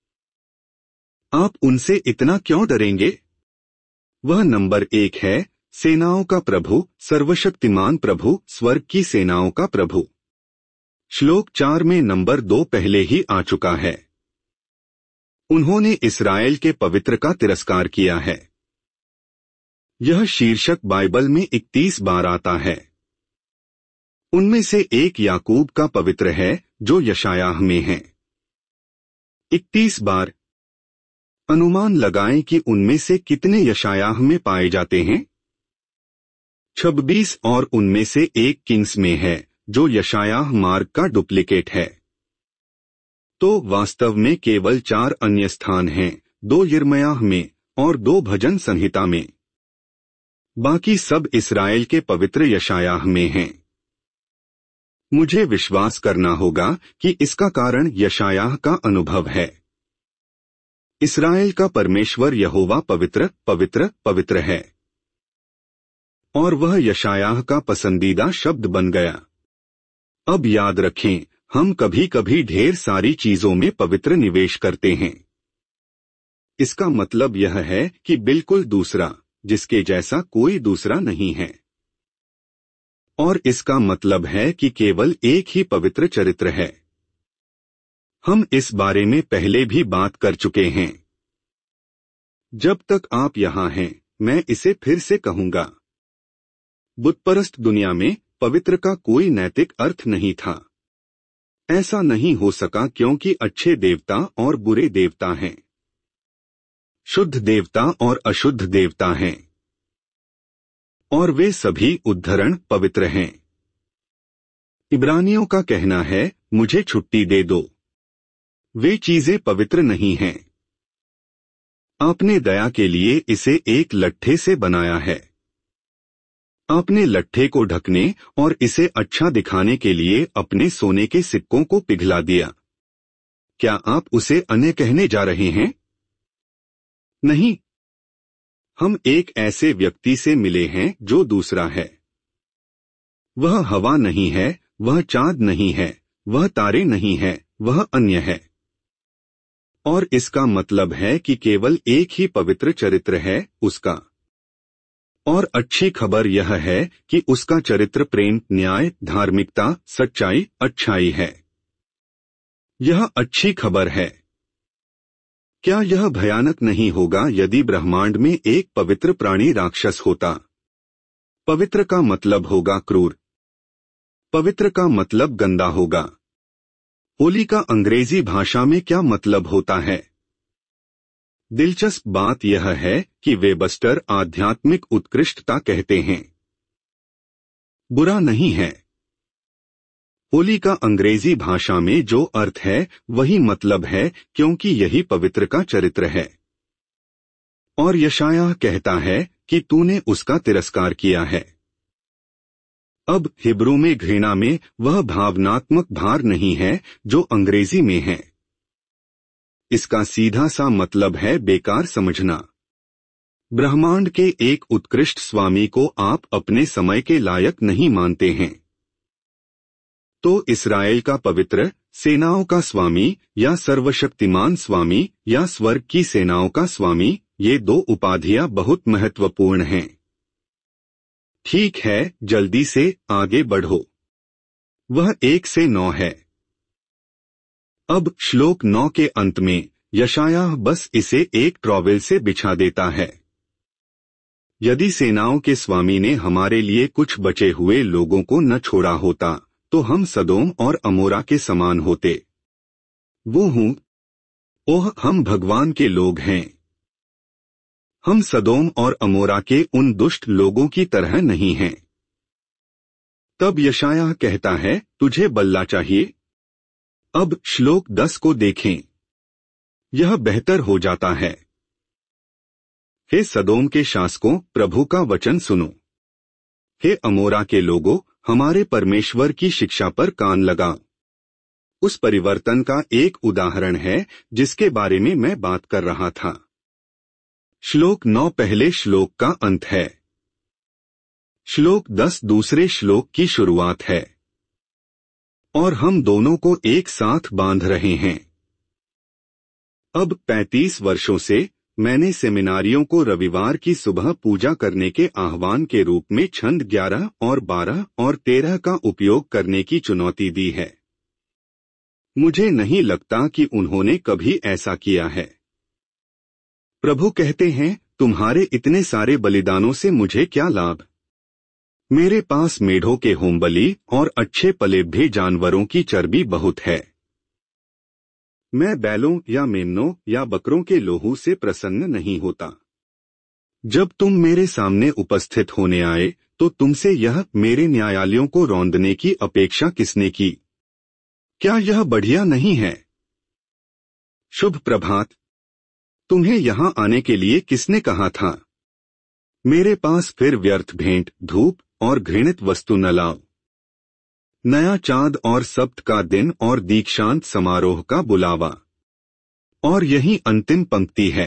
आप उनसे इतना क्यों डरेंगे? वह नंबर एक है, सेनाओं का प्रभु, सर्वशक्तिमान प्रभु, स्वर्ग की सेनाओं का प्रभु। श्लोक चार में नंबर दो पहले ही आ चुका है। उन्होंने इस्राएल के पवित्र का तिरस्कार किया है। यह शीर्षक बाइबल में इकतीस बार आता है। उनमें से एक याकूब का पवित्र है जो यशायाह में है। इकतीस बार। अनुमान लगाएं कि उनमें से कितने यशायाह में पाए जाते हैं। छब्बीस और उनमें से एक किंग्स में है जो यशायाह मार्ग का डुप्लीकेट है। तो वास्तव में केवल चार अन्य स्थान हैं, दो यिर्मयाह में और दो भजन संहिता में। बाकी सब इस्राएल के पवित्र यशायाह में हैं। मुझे विश्वास करना होगा कि इसका कारण यशायाह का अनुभव है। इस्राएल का परमेश्वर यहोवा पवित्र पवित्र पवित्र है, और वह यशायाह का पसंदीदा शब्द बन गया। अब याद रखें, हम कभी कभी ढेर सारी चीजों में पवित्र निवेश करते हैं। इसका मतलब यह है कि बिल्कुल दूसरा, जिसके जैसा कोई दूसरा नहीं है। और इसका मतलब है कि केवल एक ही पवित्र चरित्र है। हम इस बारे में पहले भी बात कर चुके हैं। जब तक आप यहां हैं, मैं इसे फिर से कहूंगा। बुतपरस्त दुनिया में पवित्र का कोई नैतिक अर्थ नहीं था। ऐसा नहीं हो सका क्योंकि अच्छे देवता और बुरे देवता हैं, शुद्ध देवता और अशुद्ध देवता हैं, और वे सभी उद्धरण पवित्र हैं। इब्रानियों का कहना है, मुझे छुट्टी दे दो। वे चीजें पवित्र नहीं हैं। आपने दया के लिए इसे एक लट्ठे से बनाया है। आपने लट्ठे को ढकने और इसे अच्छा दिखाने के लिए अपने सोने के सिक्कों को पिघला दिया। क्या आप उसे अन्य कहने जा रहे हैं? नहीं। हम एक ऐसे व्यक्ति से मिले हैं जो दूसरा है। वह हवा नहीं है, वह चांद नहीं है, वह तारे नहीं है, वह अन्य है। और इसका मतलब है कि केवल एक ही पवित्र चरित्र है, उसका। और अच्छी खबर यह है कि उसका चरित्र प्रेम, न्याय, धार्मिकता, सच्चाई, अच्छाई है। यह अच्छी खबर है। क्या यह भयानक नहीं होगा यदि ब्रह्मांड में एक पवित्र प्राणी राक्षस होता? पवित्र का मतलब होगा क्रूर। पवित्र का मतलब गंदा होगा। होली का अंग्रेजी भाषा में क्या मतलब होता है? दिलचस्प बात यह है कि वेबस्टर आध्यात्मिक उत्कृष्टता कहते हैं। बुरा नहीं है। होली का अंग्रेजी भाषा में जो अर्थ है वही मतलब है, क्योंकि यही पवित्र का चरित्र है। और यशायाह कहता है कि तूने उसका तिरस्कार किया है। अब हिब्रू में घृणा में वह भावनात्मक भार नहीं है जो अंग्रेजी में है। इसका सीधा सा मतलब है बेकार समझना। ब्रह्मांड के एक उत्कृष्ट स्वामी को आप अपने समय के लायक नहीं मानते हैं। तो इस्राएल का पवित्र, सेनाओं का स्वामी या सर्वशक्तिमान स्वामी या स्वर्ग की सेनाओं का स्वामी, ये दो उपाधियां बहुत महत्वपूर्ण हैं। ठीक है, जल्दी से आगे बढ़ो। वह एक से नौ है। अब श्लोक नौ के अंत में यशायाह बस इसे एक ट्रॉवेल से बिछा देता है। यदि सेनाओं के स्वामी ने हमारे लिए कुछ बचे हुए लोगों को न छोड़ा होता तो हम सदोम और अमोरा के समान होते। वो हूँ, ओह हम भगवान के लोग हैं। हम सदोम और अमोरा के उन दुष्ट लोगों की तरह नहीं हैं। तब यशायाह कहता है, तुझे बल्ला चाहिए। अब श्लोक दस को देखें। यह बेहतर हो जाता है। हे सदोम के शासकों, प्रभु का वचन सुनो। हे अमोरा के लोगों, हमारे परमेश्वर की शिक्षा पर कान लगाओ। उस परिवर्तन का एक उदाहरण है जिसके बारे में मैं बात कर रहा था। श्लोक नौ पहले श्लोक का अंत है। श्लोक दस दूसरे श्लोक की शुरुआत है। और हम दोनों को एक साथ बांध रहे हैं। अब पैंतीस वर्षों से मैंने सेमिनारियों को रविवार की सुबह पूजा करने के आह्वान के रूप में छंद ग्यारह और बारह और तेरह का उपयोग करने की चुनौती दी है। मुझे नहीं लगता कि उन्होंने कभी ऐसा किया है। प्रभु कहते हैं, तुम्हारे इतने सारे बलिदानों से मुझे क्या लाभ? मेरे पास मेढ़ों के होमबलि और अच्छे पलेभे जानवरों की चर्बी बहुत है। मैं बैलों या मेमनों या बकरों के लोहू से प्रसन्न नहीं होता। जब तुम मेरे सामने उपस्थित होने आए तो तुमसे यह मेरे न्यायालयों को रौंदने की अपेक्षा किसने की? क्या यह बढ़िया नहीं है? शुभ प्रभात। तुम्हें यहाँ आने के लिए किसने कहा था? मेरे पास फिर व्यर्थ भेंट, धूप और घृणित वस्तु न लाओ। नया चाँद और सप्त का दिन और दीक्षांत समारोह का बुलावा। और यही अंतिम पंक्ति है।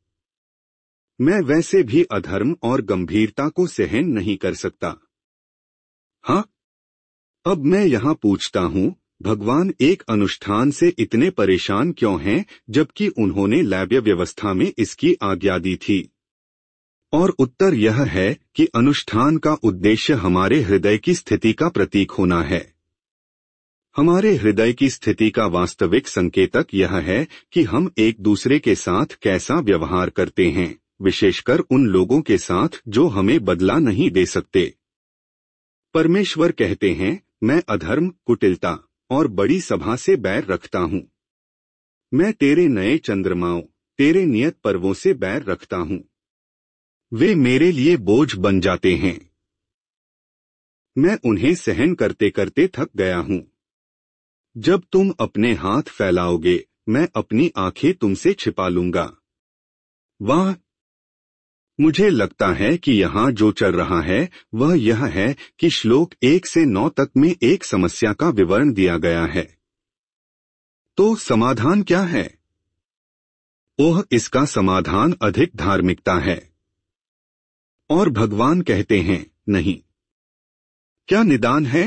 मैं वैसे भी अधर्म और गंभीरता को सहन नहीं कर सकता। हाँ, अब मैं यहाँ पूछता हूँ, भगवान एक अनुष्ठान से इतने परेशान क्यों हैं, जबकि उन्होंने लैव्य व्यवस्था में इसकी आज्ञा दी थी? और उत्तर यह है कि अनुष्ठान का उद्देश्य हमारे हृदय की स्थिति का प्रतीक होना है। हमारे हृदय की स्थिति का वास्तविक संकेतक यह है कि हम एक दूसरे के साथ कैसा व्यवहार करते हैं, विशेषकर उन लोगों के साथ जो हमें बदला नहीं दे सकते। परमेश्वर कहते हैं, मैं अधर्म, कुटिलता और बड़ी सभा से बैर रखता हूँ। मैं तेरे नए चंद्रमाओं, तेरे नियत पर्वों से बैर रखता हूँ। वे मेरे लिए बोझ बन जाते हैं। मैं उन्हें सहन करते करते थक गया हूँ। जब तुम अपने हाथ फैलाओगे, मैं अपनी आंखें तुमसे छिपा लूंगा। वाह! मुझे लगता है कि यहाँ जो चल रहा है वह यह है कि श्लोक एक से नौ तक में एक समस्या का विवरण दिया गया है। तो समाधान क्या है? ओह, इसका समाधान अधिक धार्मिकता है। और भगवान कहते हैं, नहीं। क्या निदान है?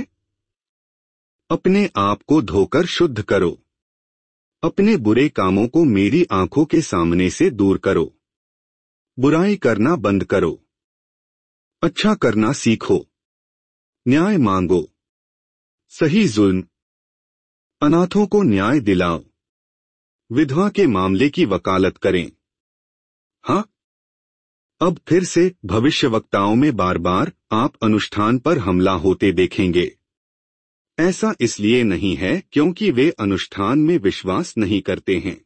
अपने आप को धोकर शुद्ध करो। अपने बुरे कामों को मेरी आंखों के सामने से दूर करो। बुराई करना बंद करो। अच्छा करना सीखो। न्याय मांगो। सही जुल्म। अनाथों को न्याय दिलाओ। विधवा के मामले की वकालत करें। हाँ, अब फिर से भविष्यवक्ताओं में बार बार आप अनुष्ठान पर हमला होते देखेंगे। ऐसा इसलिए नहीं है क्योंकि वे अनुष्ठान में विश्वास नहीं करते हैं।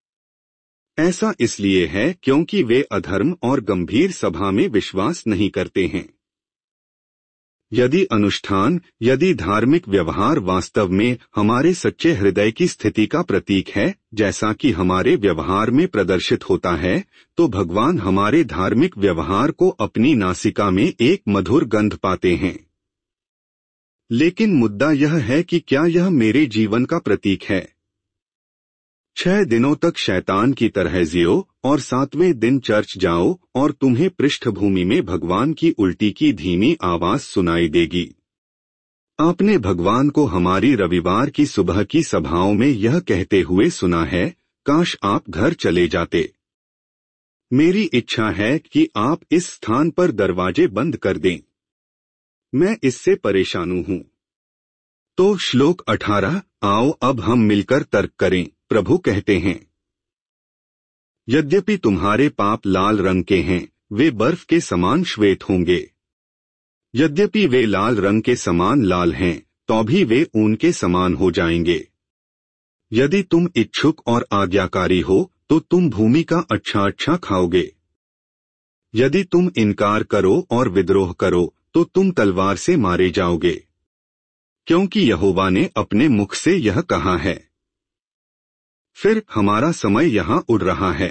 ऐसा इसलिए है क्योंकि वे अधर्म और गंभीर सभा में विश्वास नहीं करते हैं। यदि अनुष्ठान, यदि धार्मिक व्यवहार वास्तव में हमारे सच्चे हृदय की स्थिति का प्रतीक है, जैसा कि हमारे व्यवहार में प्रदर्शित होता है, तो भगवान हमारे धार्मिक व्यवहार को अपनी नासिका में एक मधुर गंध पाते हैं। लेकिन मुद्दा यह है कि क्या यह मेरे जीवन का प्रतीक है? छह दिनों तक शैतान की तरह जियो और सातवें दिन चर्च जाओ और तुम्हें पृष्ठभूमि में भगवान की उल्टी की धीमी आवाज सुनाई देगी। आपने भगवान को हमारी रविवार की सुबह की सभाओं में यह कहते हुए सुना है, काश आप घर चले जाते। मेरी इच्छा है कि आप इस स्थान पर दरवाजे बंद कर दें। मैं इससे परेशान हूँ। तो श्लोक अठारह, आओ अब हम मिलकर तर्क करें, प्रभु कहते हैं। यद्यपि तुम्हारे पाप लाल रंग के हैं, वे बर्फ के समान श्वेत होंगे। यद्यपि वे लाल रंग के समान लाल हैं, तो भी वे ऊन के समान हो जाएंगे। यदि तुम इच्छुक और आज्ञाकारी हो तो तुम भूमि का अच्छा अच्छा खाओगे। यदि तुम इनकार करो और विद्रोह करो तो तुम तलवार से मारे जाओगे, क्योंकि यहोवा ने अपने मुख से यह कहा है। फिर हमारा समय यहाँ उड़ रहा है।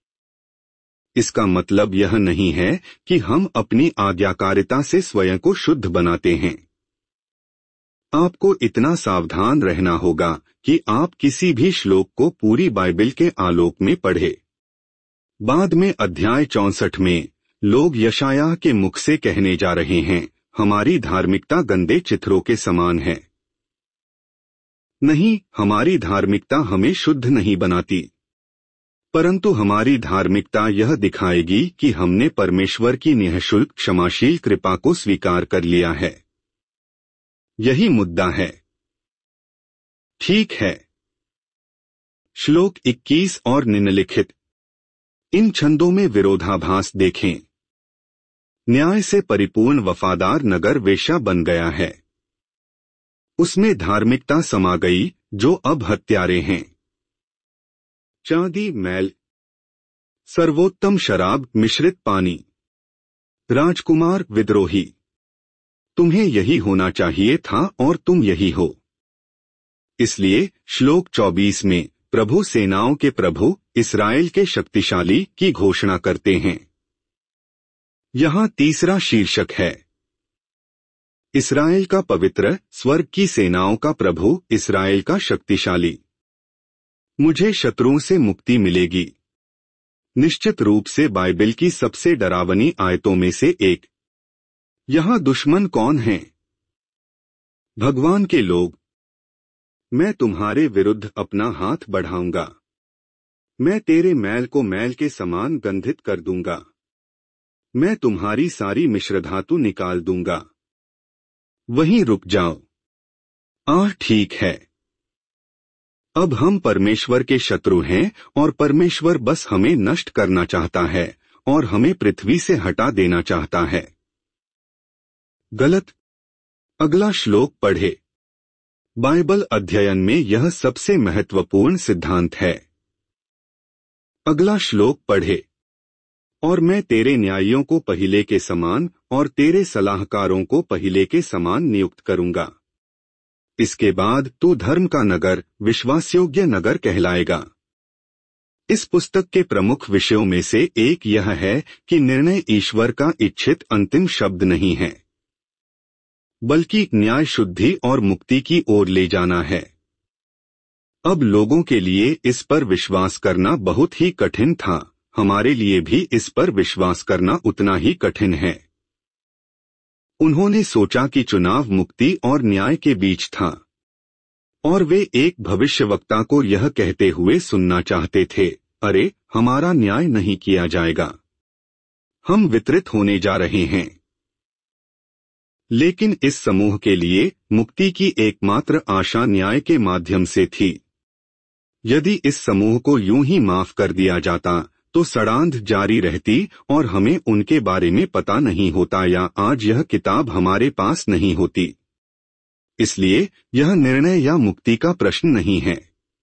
इसका मतलब यह नहीं है कि हम अपनी आज्ञाकारिता से स्वयं को शुद्ध बनाते हैं। आपको इतना सावधान रहना होगा कि आप किसी भी श्लोक को पूरी बाइबल के आलोक में पढ़ें। बाद में अध्याय चौसठ में लोग यशायाह के मुख से कहने जा रहे हैं, हमारी धार्मिकता गंदे चित्रों के समान है। नहीं, हमारी धार्मिकता हमें शुद्ध नहीं बनाती, परंतु हमारी धार्मिकता यह दिखाएगी कि हमने परमेश्वर की निःशुल्क क्षमाशील कृपा को स्वीकार कर लिया है। यही मुद्दा है। ठीक है। श्लोक इक्कीस और निम्नलिखित, इन छंदों में विरोधाभास देखें। न्याय से परिपूर्ण वफादार नगर वेश्या बन गया है। उसमें धार्मिकता समा गई जो अब हत्यारे हैं। चांदी मैल, सर्वोत्तम शराब मिश्रित पानी। राजकुमार विद्रोही, तुम्हें यही होना चाहिए था और तुम यही हो। इसलिए श्लोक चौबीस में प्रभु सेनाओं के प्रभु इस्राएल के शक्तिशाली की घोषणा करते हैं। यहाँ तीसरा शीर्षक है इस्राएल का पवित्र, स्वर्ग की सेनाओं का प्रभु, इस्राएल का शक्तिशाली। मुझे शत्रुओं से मुक्ति मिलेगी। निश्चित रूप से बाइबल की सबसे डरावनी आयतों में से एक। यहाँ दुश्मन कौन हैं? भगवान के लोग। मैं तुम्हारे विरुद्ध अपना हाथ बढ़ाऊंगा। मैं तेरे मैल को मैल के समान गंधित कर दूंगा। मैं तुम्हारी सारी मिश्रधातु निकाल दूंगा। वहीं रुक जाओ। आह, ठीक है। अब हम परमेश्वर के शत्रु हैं और परमेश्वर बस हमें नष्ट करना चाहता है और हमें पृथ्वी से हटा देना चाहता है। गलत। अगला श्लोक पढ़े। बाइबल अध्ययन में यह सबसे महत्वपूर्ण सिद्धांत है। अगला श्लोक पढ़े। और मैं तेरे न्यायियों को पहिले के समान और तेरे सलाहकारों को पहिले के समान नियुक्त करूंगा। इसके बाद तू धर्म का नगर, विश्वासयोग्य नगर कहलाएगा। इस पुस्तक के प्रमुख विषयों में से एक यह है कि निर्णय ईश्वर का इच्छित अंतिम शब्द नहीं है, बल्कि न्याय, शुद्धि और मुक्ति की ओर ले जाना है। अब लोगों के लिए इस पर विश्वास करना बहुत ही कठिन था। हमारे लिए भी इस पर विश्वास करना उतना ही कठिन है। उन्होंने सोचा कि चुनाव मुक्ति और न्याय के बीच था, और वे एक भविष्यवक्ता को यह कहते हुए सुनना चाहते थे, अरे, हमारा न्याय नहीं किया जाएगा, हम वितरित होने जा रहे हैं। लेकिन इस समूह के लिए मुक्ति की एकमात्र आशा न्याय के माध्यम से थी। यदि इस समूह को यूं ही माफ कर दिया जाता तो सड़ांध जारी रहती और हमें उनके बारे में पता नहीं होता, या आज यह किताब हमारे पास नहीं होती। इसलिए यह निर्णय या मुक्ति का प्रश्न नहीं है।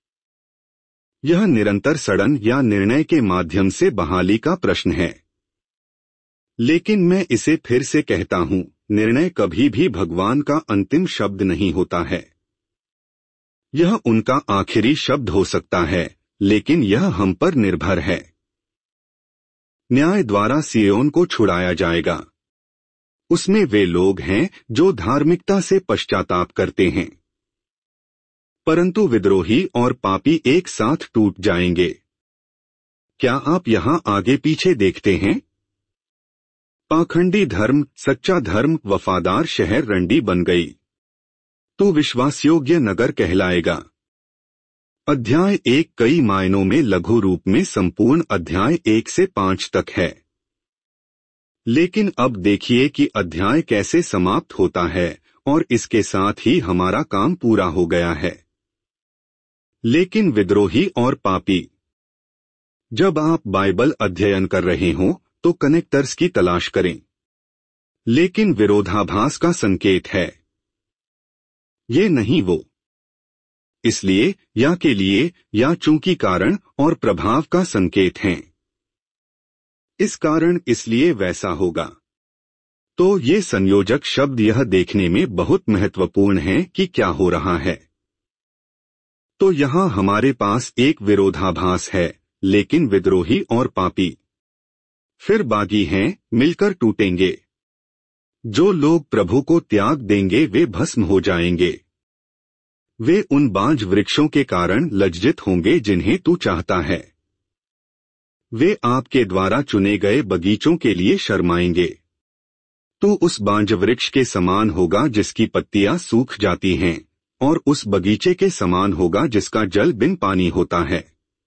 यह निरंतर सड़न या निर्णय के माध्यम से बहाली का प्रश्न है। लेकिन मैं इसे फिर से कहता हूं, निर्णय कभी भी भगवान का अंतिम शब्द नहीं होता है। यह उनका आखिरी शब्द हो सकता है, लेकिन यह हम पर निर्भर है। न्याय द्वारा सिय्योन को छुड़ाया जाएगा। उसमें वे लोग हैं जो धार्मिकता से पश्चाताप करते हैं, परंतु विद्रोही और पापी एक साथ टूट जाएंगे। क्या आप यहाँ आगे पीछे देखते हैं? पाखंडी धर्म, सच्चा धर्म, वफादार शहर रंडी बन गई। तो विश्वासयोग्य नगर कहलाएगा। अध्याय एक कई मायनों में लघु रूप में संपूर्ण अध्याय एक से पांच तक है। लेकिन अब देखिए कि अध्याय कैसे समाप्त होता है, और इसके साथ ही हमारा काम पूरा हो गया है। लेकिन विद्रोही और पापी। जब आप बाइबल अध्ययन कर रहे हों तो कनेक्टर्स की तलाश करें, लेकिन विरोधाभास का संकेत है। ये नहीं वो। इसलिए या के लिए या चूंकि कारण और प्रभाव का संकेत हैं। इस कारण इसलिए वैसा होगा। तो ये संयोजक शब्द यह देखने में बहुत महत्वपूर्ण हैं कि क्या हो रहा है। तो यहाँ हमारे पास एक विरोधाभास है, लेकिन विद्रोही और पापी फिर बागी हैं, मिलकर टूटेंगे। जो लोग प्रभु को त्याग देंगे वे भस्म हो जाएंगे। वे उन बांझ वृक्षों के कारण लज्जित होंगे जिन्हें तू चाहता है। वे आपके द्वारा चुने गए बगीचों के लिए शर्माएंगे। तू उस बांझ वृक्ष के समान होगा जिसकी पत्तियां सूख जाती हैं, और उस बगीचे के समान होगा जिसका जल बिन पानी होता है।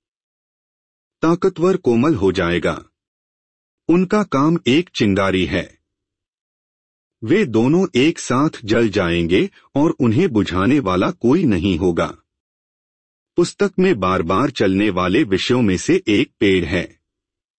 ताकतवर कोमल हो जाएगा। उनका काम एक चिंगारी है। वे दोनों एक साथ जल जाएंगे और उन्हें बुझाने वाला कोई नहीं होगा। पुस्तक में बार बार चलने वाले विषयों में से एक पेड़ है।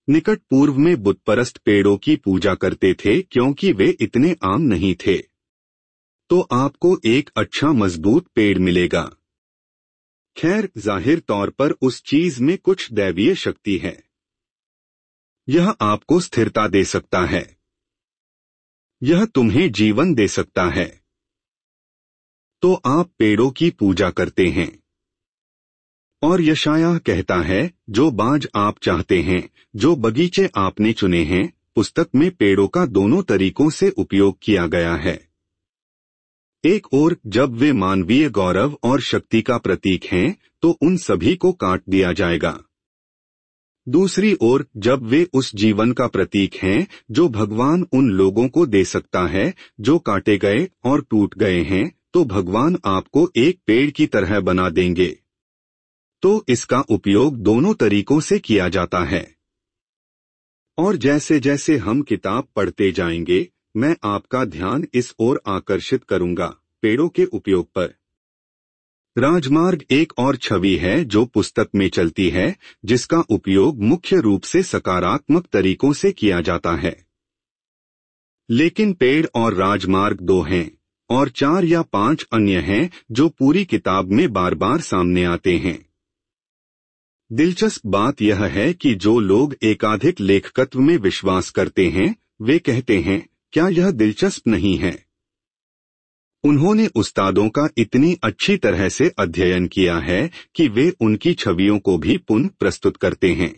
निकट पूर्व में बुतपरस्त पेड़ों की पूजा करते थे क्योंकि वे इतने आम नहीं थे। तो आपको एक अच्छा मजबूत पेड़ मिलेगा। खैर, जाहिर तौर पर उस चीज में कुछ दैवीय शक्ति है। यह आपको स्थिरता दे सकता है। यह तुम्हें जीवन दे सकता है। तो आप पेड़ों की पूजा करते हैं। और यशायाह कहता है, जो बाज आप चाहते हैं, जो बगीचे आपने चुने हैं, पुस्तक में पेड़ों का दोनों तरीकों से उपयोग किया गया है। एक ओर जब वे मानवीय गौरव और शक्ति का प्रतीक हैं, तो उन सभी को काट दिया जाएगा। दूसरी ओर जब वे उस जीवन का प्रतीक हैं जो भगवान उन लोगों को दे सकता है जो काटे गए और टूट गए हैं, तो भगवान आपको एक पेड़ की तरह बना देंगे। तो इसका उपयोग दोनों तरीकों से किया जाता है। और जैसे जैसे हम किताब पढ़ते जाएंगे, मैं आपका ध्यान इस ओर आकर्षित करूंगा, पेड़ों के उपयोग पर। राजमार्ग एक और छवि है जो पुस्तक में चलती है, जिसका उपयोग मुख्य रूप से सकारात्मक तरीकों से किया जाता है। लेकिन पेड़ और राजमार्ग दो हैं, और चार या पांच अन्य हैं जो पूरी किताब में बार बार सामने आते हैं। दिलचस्प बात यह है कि जो लोग एकाधिक लेखकत्व में विश्वास करते हैं, वे कहते हैं, क्या यह दिलचस्प नहीं है? उन्होंने उस्तादों का इतनी अच्छी तरह से अध्ययन किया है कि वे उनकी छवियों को भी पुनः प्रस्तुत करते हैं।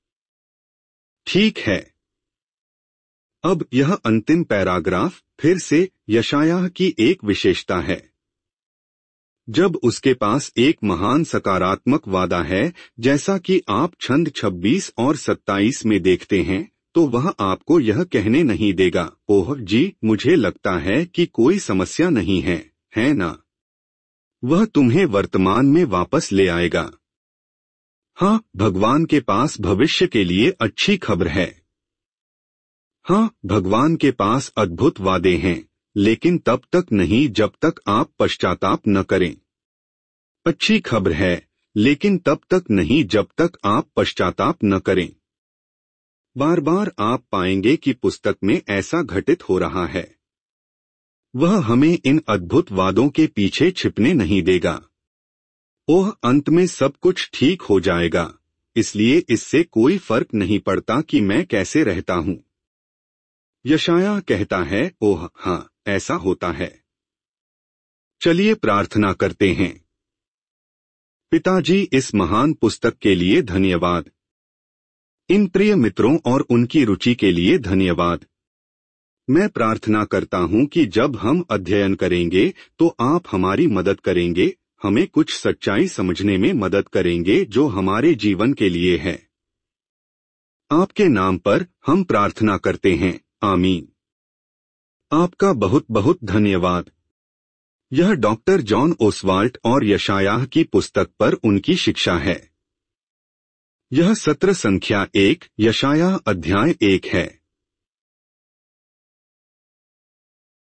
ठीक है। अब यह अंतिम पैराग्राफ फिर से यशायाह की एक विशेषता है। जब उसके पास एक महान सकारात्मक वादा है, जैसा कि आप छंद छब्बीस और सत्ताईस में देखते हैं, तो वह आपको यह कहने नहीं देगा, ओह जी, मुझे लगता है कि कोई समस्या नहीं है, है ना? वह तुम्हें वर्तमान में वापस ले आएगा। हाँ, भगवान के पास भविष्य के लिए अच्छी खबर है। हाँ, भगवान के पास अद्भुत वादे हैं, लेकिन तब तक नहीं जब तक आप पश्चाताप न करें। अच्छी खबर है, लेकिन तब तक नहीं जब तक आप पश्चाताप न करें। बार बार आप पाएंगे कि पुस्तक में ऐसा घटित हो रहा है। वह हमें इन अद्भुत वादों के पीछे छिपने नहीं देगा। ओह, अंत में सब कुछ ठीक हो जाएगा, इसलिए इससे कोई फर्क नहीं पड़ता कि मैं कैसे रहता हूं। यशायाह कहता है, ओह हाँ, ऐसा होता है। चलिए प्रार्थना करते हैं। पिताजी, इस महान पुस्तक के लिए धन्यवाद। इन प्रिय मित्रों और उनकी रुचि के लिए धन्यवाद। मैं प्रार्थना करता हूं कि जब हम अध्ययन करेंगे तो आप हमारी मदद करेंगे, हमें कुछ सच्चाई समझने में मदद करेंगे जो हमारे जीवन के लिए है। आपके नाम पर हम प्रार्थना करते हैं, आमीन। आपका बहुत बहुत धन्यवाद। यह डॉक्टर जॉन ओसवाल्ट और यशायाह की पुस्तक पर उनकी शिक्षा है। यह सत्र संख्या एक, यशायाह अध्याय एक है।